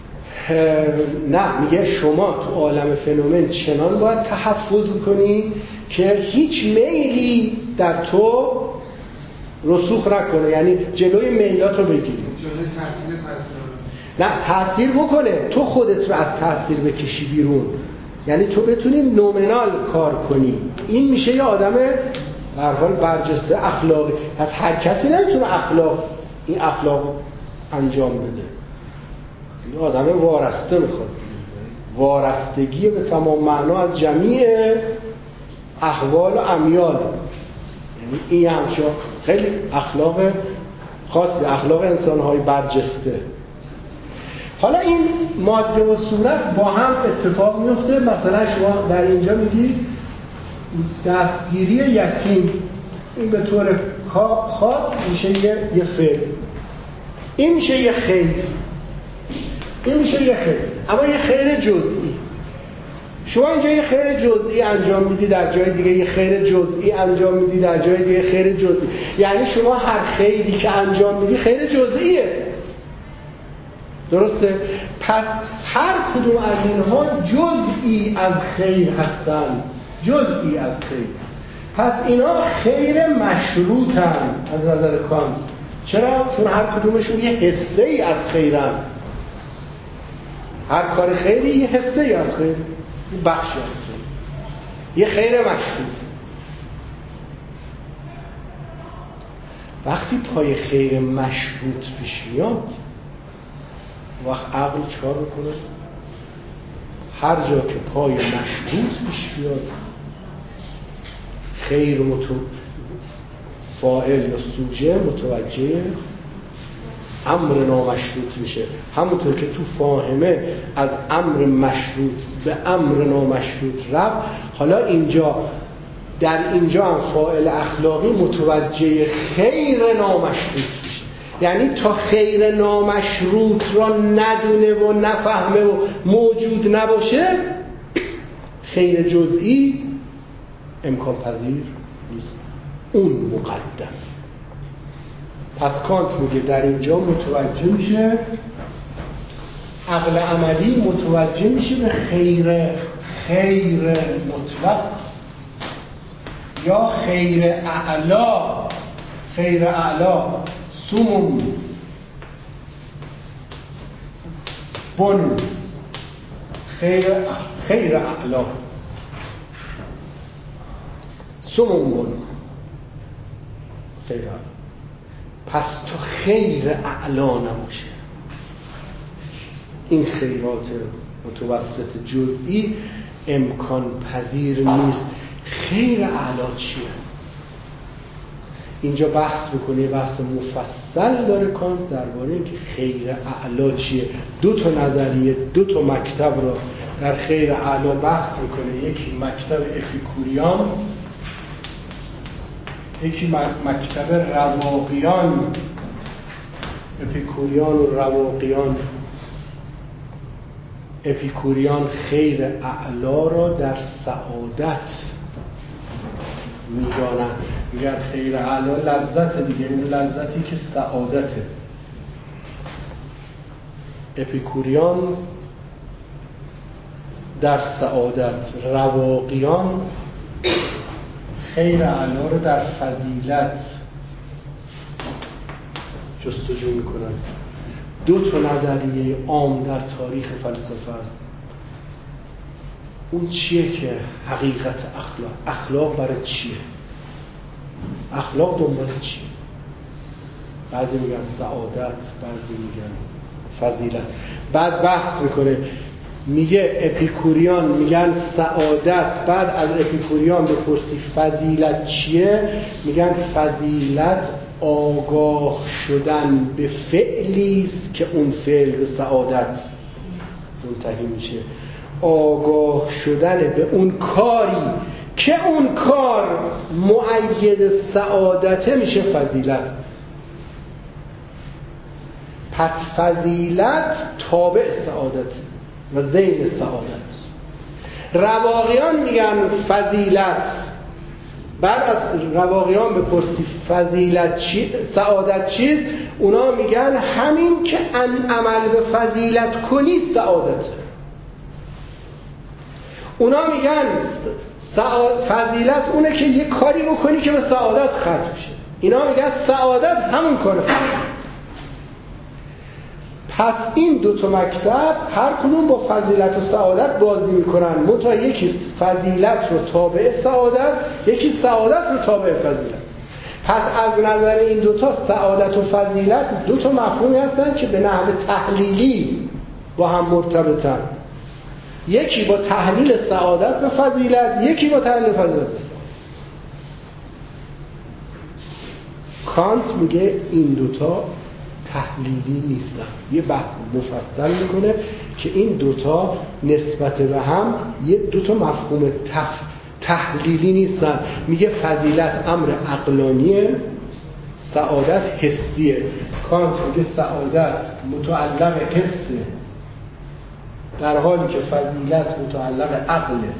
نه میگه شما تو عالم فنومن چنان باید تحفظ کنی که هیچ میلی در تو رسوخ نکنه، یعنی جلوی میلاتو بگیری. جلوی تاثیر پذیرایی. نه تأثیر بکنه، تو خودت رو از تأثیر بکشی بیرون، یعنی تو بتونی نومنال کار کنی. این میشه یه آدم به هر حال برجسته اخلاقی. پس هر کسی نمیتونه اخلاق این اخلاق انجام بده. این آدم وارسته میخواد، وارستگی به تمام معنا از جمیع احوال و امیال، یعنی این همشا خیلی اخلاق خاصی، اخلاق انسان‌های برجسته. حالا این ماده و صورت با هم اتفاق میفته. مثلا شما در اینجا میگی دستگیری یتیم، این به طور خاص میشه یه یه فعل، این میشه یه خیر، این میشه یه خیر، اما یه خیر جزئی. شما اینجا یه خیر جزئی انجام میدی، در جای دیگه یه خیر جزئی انجام میدی، در جای دیگه خیر جزئی. یعنی شما هر خیری که انجام میدی خیر جزئیه، درسته؟ پس هر کدوم از اینها جزئی از خیر هستن، جزئی از خیر. پس اینا خیر مشروطن از نظر کانت. چرا؟ چون هر کدومشون یه حصه ای از خیرن. هر کار خیری یه حصه ای از خیر، یه بخشی از خیر، یه خیر مشروط. وقتی پای خیر مشروط پیش میاد، وقت عقل چکار بکنه؟ هر جا که پای مشروط پیش بیاد، خیر متو... فاعل یا سوژه متوجه امر نامشروط میشه. همونطور که تو فاهمه از امر مشروط به امر نامشروط رفت، حالا اینجا در اینجا هم فاعل اخلاقی متوجه خیر نامشروط میشه. یعنی تا خیر نامشروط را ندونه و نفهمه و موجود نباشه، خیر جزئی امکان پذیر نیست. اون مقدم پس کانت میگه در اینجا متوجه میشه، عقل عملی متوجه میشه به خیر خیر مطلق یا خیر اعلا. خیر اعلا سموم بن خیر خیر اعلا سموم بن خیر اعلا. پس تو خیر اعلا نباشه. این خیرات متوسط جزئی امکان پذیر نیست. خیر اعلا چیه؟ اینجا بحث بکنه، بحث مفصل داره کانت درباره اینکه خیر اعلا چیه. دو تا نظریه، دو تا مکتب را در خیر اعلا بحث میکنه. یکی مکتب اپیکوریان، یکی مکتب رواقیان. اپیکوریان و رواقیان. اپیکوریان خیر اعلا را در سعادت میدانن، میگن خیر اعلا لذت دیگه، این لذتی که سعادته. اپیکوریان در سعادت، رواقیان خیر اعلا رو در فضیلت جستجو میکنن. دو تا نظریه عام در تاریخ فلسفه است. اون چیه که حقیقت اخلاق؟ اخلاق برای چیه؟ اخلاق دنبال چیه؟ بعضی میگن سعادت، بعضی میگن فضیلت. بعد بحث میکنه، میگه اپیکوریان میگن سعادت، بعد از اپیکوریان بپرسی فضیلت چیه؟ میگن فضیلت آگاه شدن به فعلی است که اون فعل به سعادت منتهی میشه. آگاه شدن به اون کاری که اون کار مؤید سعادته میشه فضیلت. پس فضیلت تابع سعادت و ذیل سعادت. رواقیان میگن فضیلت، بعد از رواقیان بپرسی فضیلت چی؟ سعادت چیست؟ اونا میگن همین که ان عمل به فضیلت کنی سعادته. اونا میگن فضیلت اونه که یه کاری بکنی که به سعادت ختم شه. اینا میگن سعادت همون کار فضیلت. پس این دو تا مکتب هر کدوم با فضیلت و سعادت بازی میکنن، منتها یکی فضیلت رو تابع سعادت، یکی سعادت رو تابع فضیلت. پس از نظر این دوتا سعادت و فضیلت دو تا مفهومی هستن که به نحو تحلیلی با هم مرتبطن. یکی با تحلیل سعادت به فضیلت، یکی با تحلیل فضیلت به سعادت. کانت میگه این دوتا تحلیلی نیستن. یه بحث مفصل میکنه که این دوتا نسبت به هم یه دوتا مفهوم تف... تحلیلی نیستن. میگه فضیلت امر عقلانیه، سعادت حسیه. کانت میگه سعادت متعلق حسه، در حالی که فضیلت متعلق عقله.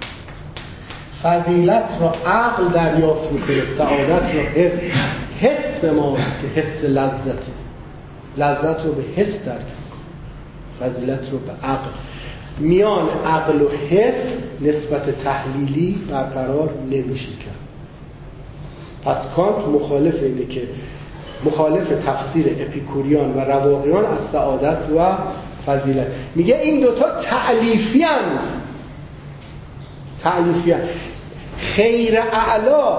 فضیلت رو عقل دریافت میکنه، سعادت رو حس. حس ماست که حس لذته، لذت رو به حس درک میکنه، فضیلت رو به عقل. میان عقل و حس نسبت تحلیلی برقرار نمیشه کرد. پس کانت مخالف اینه که مخالف تفسیر اپیکوریان و رواقیان از سعادت و فضیلت. میگه این دوتا تألیفی هن. تألیفی هن. خیر اعلا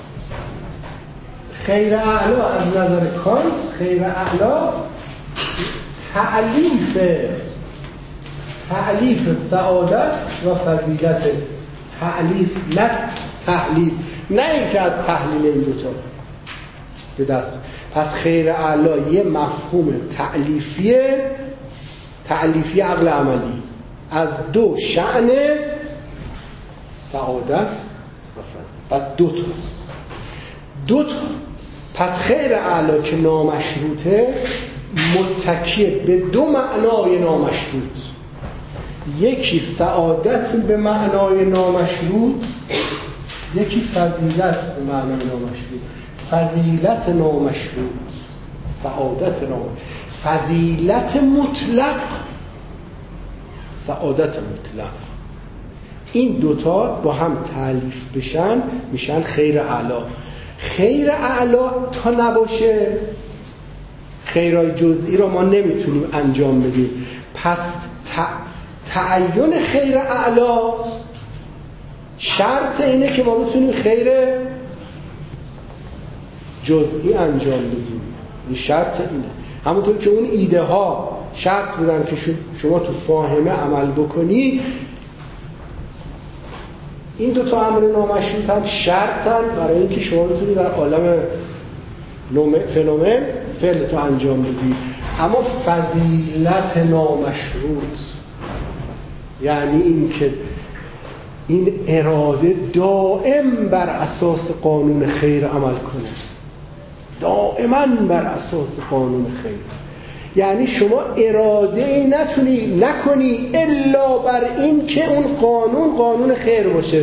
خیر اعلا از نظر کانت، خیر اعلا تألیف تألیف سعادت و فضیلت. تألیف نه تحلیل، نه اینکه از تحلیل این دوتا به دست. پس خیر اعلا یه مفهوم تألیفیه، تألیفی عقل عملی از دو شأن سعادت و فضیلت. پس دو تاست، دو تا. پس خیر اعلا که نامشروطه متکیه به دو معنای نامشروط. یکی سعادت به معنای نامشروط، یکی فضیلت به معنای نامشروط. فضیلت نامشروط سعادت نام، فضیلت مطلق، سعادت مطلق. این دوتا با هم تالیف بشن میشن خیر اعلی. خیر اعلی تا نباشه خیرهای جزئی رو ما نمیتونیم انجام بدیم. پس تعین خیر اعلی شرط اینه که ما بتونیم خیر جزئی انجام بدیم. این شرط اینه. همونطور که اون ایده ها شرط بودن که شما تو فاهمه عمل بکنی، این دوتا امر نامشروط هم شرطن برای اینکه شما بتونید در عالم فنومن فعل تو انجام بدی. اما فضیلت نامشروط یعنی این که این اراده دائم بر اساس قانون خیر عمل کنه، دائما بر اساس قانون خیر. یعنی شما اراده ای نتونی نکنی الا بر این که اون قانون قانون خیر باشه.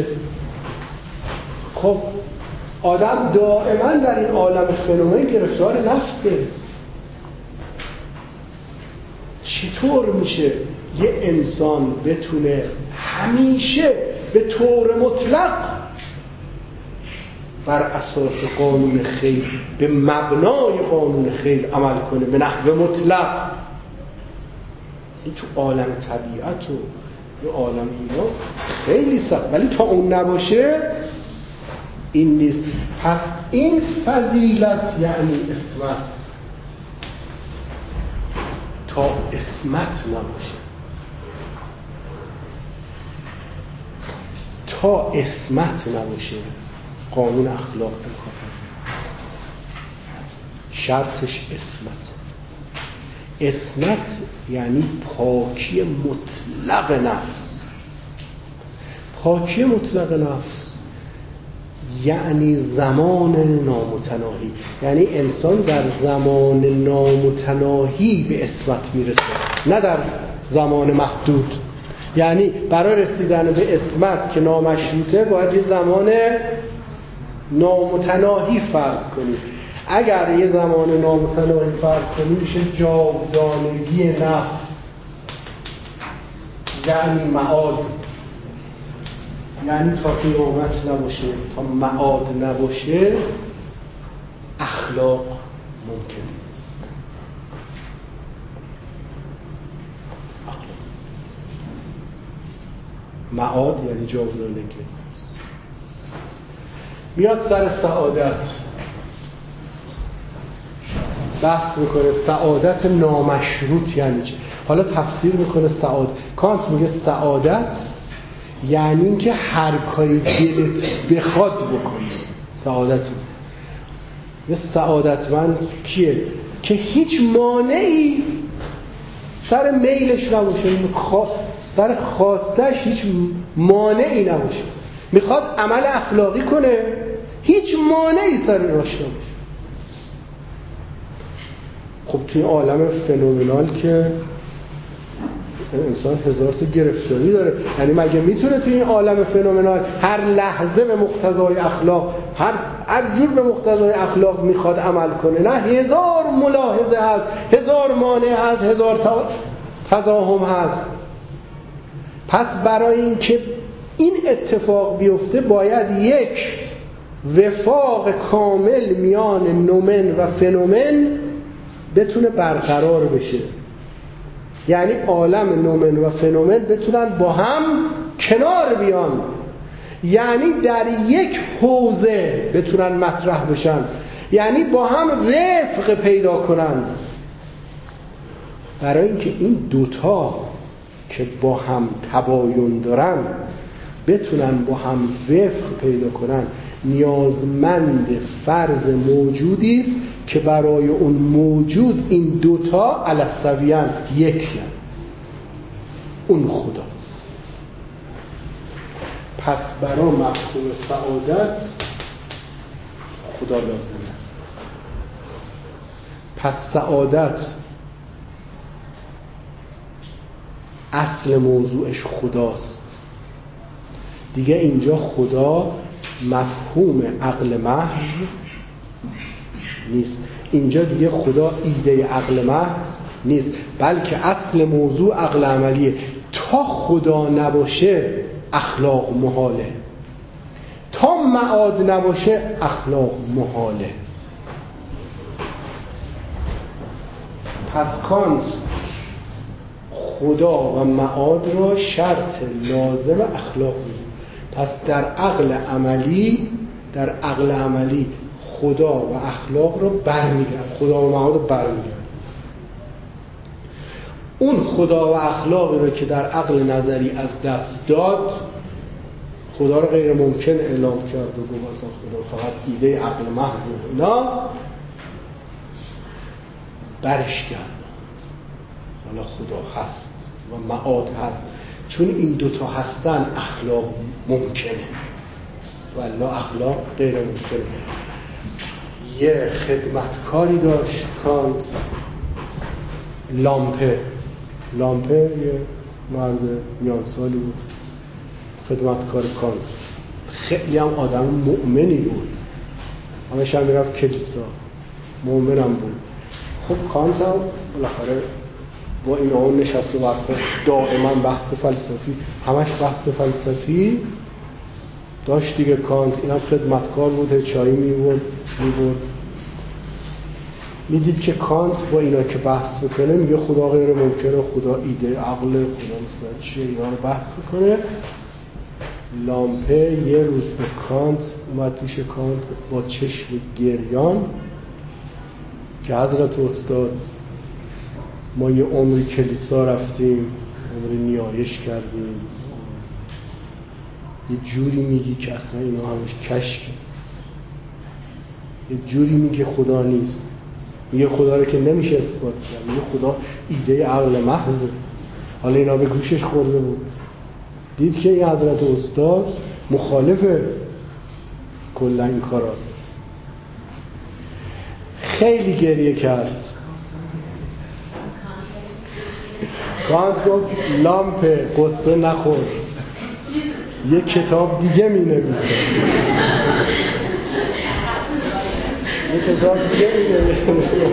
خب آدم دائما در این عالم فنومن گرفتار نفسه. چطور میشه یه انسان بتونه همیشه به طور مطلق بر اساس قانون خیر، به مبنای قانون خیر عمل کنه به نحو مطلق؟ این تو عالم طبیعت و تو عالم اینا خیلی سخت، ولی تا اون نباشه این نیست. پس این فضیلت یعنی اسمت. تا اسمت نباشه، تا اسمت نباشه قانون اخلاق امکان نداره. شرطش اسمت. اسمت یعنی پاکی مطلق نفس. پاکی مطلق نفس یعنی زمان نامتناهی، یعنی انسان در زمان نامتناهی به اسمت میرسه، نه در زمان محدود. یعنی برای رسیدن به اسمت که نامشروطه باید یه زمان نامتناهی فرض کنیم. اگر یه زمان نامتناهی فرض کنیم میشه جاودانگی نفس، یعنی معاد. یعنی تا قیامت نباشه، تا معاد نباشه اخلاق ممکن نیست. اخلاق معاد یعنی جاودانگی. میاد سر سعادت بحث میکنه. سعادت نامشروط یعنی چه؟ حالا تفسیر میکنه سعادت. کانت میگه سعادت یعنی اینکه هر کاری دلت بخواد بکنی. سعادت یه سعادتمند کیه؟ که هیچ مانعی سر میلش نباشه، سر خواستش هیچ مانعی نباشه. میخواد عمل اخلاقی کنه، هیچ مانعی سر راش نباشه. خب توی عالم فنومنال که انسان هزار تا گرفتاری داره. یعنی مگه میتونه توی این عالم فنومنال هر لحظه به مقتضای اخلاق، هر هر جور به مقتضای اخلاق میخواد عمل کنه؟ نه، هزار ملاحظه هست، هزار مانع هست، هزار تزاحم هست. پس برای این که این اتفاق بیفته باید یک وفاق کامل میان نومن و فنومن بتونه برقرار بشه. یعنی عالم نومن و فنومن بتونن با هم کنار بیان، یعنی در یک حوزه بتونن مطرح بشن، یعنی با هم وفق پیدا کنن. برای اینکه این دوتا که با هم تباین دارن بتونن با هم وفق پیدا کنن، نیازمند فرض موجودی است که برای اون موجود این دوتا علسویان یکی هست، اون خداست. پس برای مفهوم سعادت خدا لازمه. پس سعادت اصل موضوعش خداست دیگه. اینجا خدا مفهوم عقل محض نیست. اینجا دیگه خدا ایده عقل محض نیست، بلکه اصل موضوع عقل عملیه. تا خدا نباشه اخلاق محاله، تا معاد نباشه اخلاق محاله. پس کانت خدا و معاد را شرط لازم اخلاق می‌دونه. پس در عقل عملی در عقل عملی خدا و اخلاق را برمیگرد، خدا و معاد رو برمیگرد. اون خدا و اخلاقی رو که در عقل نظری از دست داد، خدا رو غیر ممکن اعلام کرد و گفت اصلا خدا فقط ایده عقل محض اینا، برش کرد. حالا خدا هست و معاد هست. چون این دوتا هستن اخلاق ممکنه و الا اخلاق غیر ممکنه. یه خدمتکاری داشت کانت، لامپه. لامپه یه مرد میان سالی بود، خدمتکار کانت. خیلی هم آدم مؤمنی بود، همش هم میرفت کلیسا، مؤمن هم بود. خب کانت هم بالاخره با این آن نشست و برخورد، دائما بحث فلسفی، همش بحث فلسفی داشت دیگه. کانت اینم خدمتکار بود، چایی میبرد میبرد میدید که کانت با اینا که بحث میکنه میگه خدا غیر ممکنه، خدا ایده عقل، خدا مثلا چیه، اینا رو بحث میکنه. لامپه یه روز به کانت اومد پیش کانت با چشم گریان که حضرت استاد ما یه عمری کلیسا رفتیم، عمری نیایش کردیم، یه جوری میگی که اصلا اینا همش کشکه، یه جوری میگه خدا نیست، میگه خدا رو که نمیشه اثبات کرد، میگه خدا ایده عقل محضه. حالا اینا به گوشش خورده بود، دید که این حضرت استاد مخالف کلا این کاراست. خیلی گریه کرد. کانت گفت لامپه قصه نخور، یه کتاب دیگه می نویسه، یه کتاب دیگه می نویسه،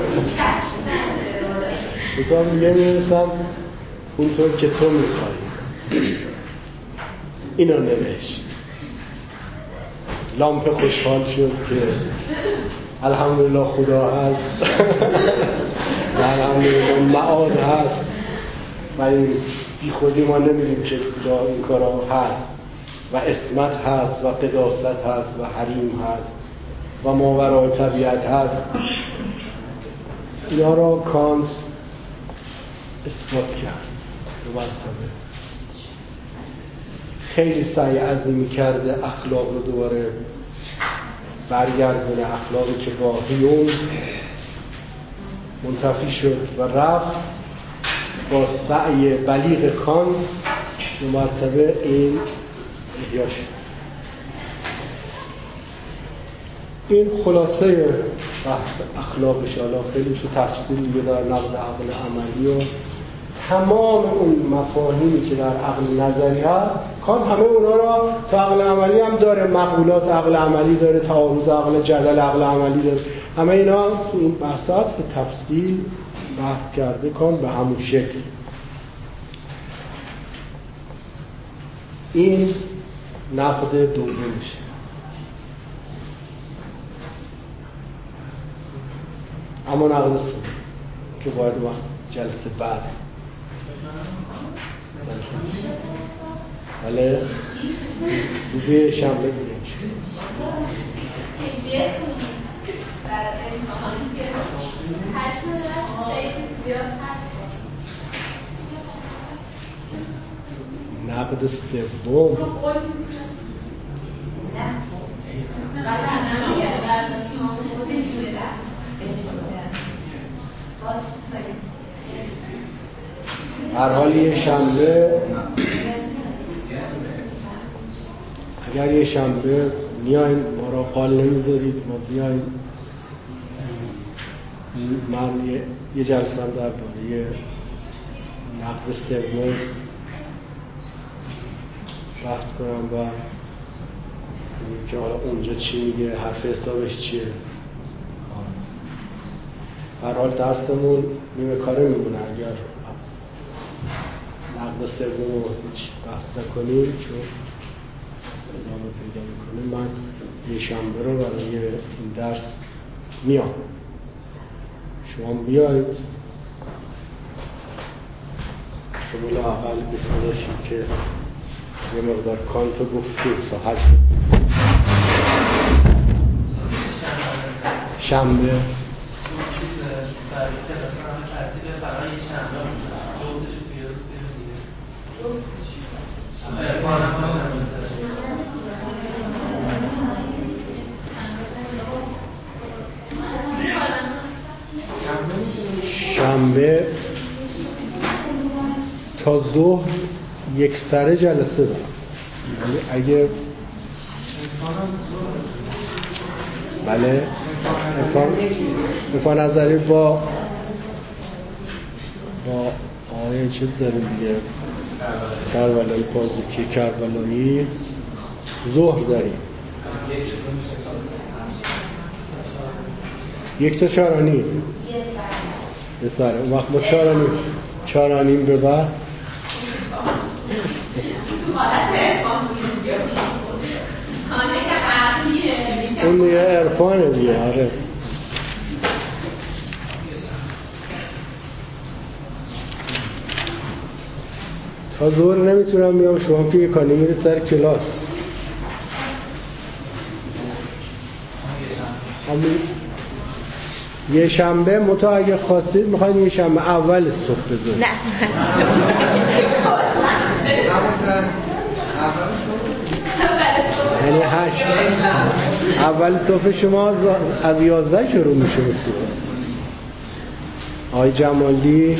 کتاب دیگه می نویسم اونطور که تو می خواهی. اینو نوشت. لامپه خوشحال شد که الحمدلله خدا هست و الحمدلله معاد هست و این بی خودی ما نمیدیم که این کارا هست و عصمت هست و قداست هست و حریم هست و ماورای طبیعت هست. اینا را کانت اثبات کرد دو مرتبه. خیلی سعی عظیمی کرده اخلاق رو دوباره برگردونه، اخلاقی که با هیوم منتفی شد و رفت. با سعی بلیغ کانت دو مرتبه این احیا شد. این خلاصه بحث اخلاقش. حالا خیلی تو تفصیل دیگه در نقد عقل عملی و تمام اون مفاهیمی که در عقل نظری هست، کانت همه اونا را تو عقل عملی هم داره. مقولات عقل عملی داره، تعارض عقل، جدل عقل عملی داره، همه اینا تو این بحث هست. به تفصیل بحث کرده کانت به همون شکل. این نقد دومشه. اما نقد سوم که باید وقت جلسه بعد جلسه بله روزی شنبه دیگه میشه. نقد سوم هر حال یه شنبه، اگر یه شنبه میایم ما را قال نمیذارید ما بیایم، من یه, یه جلسه هم درباره نقد سوم بحث کنم و که حالا اونجا چی میگه، حرف حسابش چیه. هر حال درسمون نیمه کاره میمونه اگر نقد سوم رو هیچ بحث نکنیم، چون ادامه پیدا میکنه. من یه شنبه رو برای این درس میام، شما بیایید شما لااقل گفته باشید که یه مقدار کانتو گفتید تا حد شنبه شنبه تا ظهر یک سره جلسه دارم، یعنی اگه بله افا نظری با با آیه چیز داریم دیگه، کربلایی پازوکی کربلایی ظهر داریم یک تا چارانی به سره، اون وقت با چارانی چارانیم ببر اون دیگه عرفانه دیگه. آره تا ظهر نمیتونم بیام، شما که یکانی میرید سر کلاس. یه شنبه متا اگه خواستید میخواید یه شنبه اول صبح بذارید. نه یعنی هشت اول صبح شما از یازده شروع میشه بسید. آی جمالی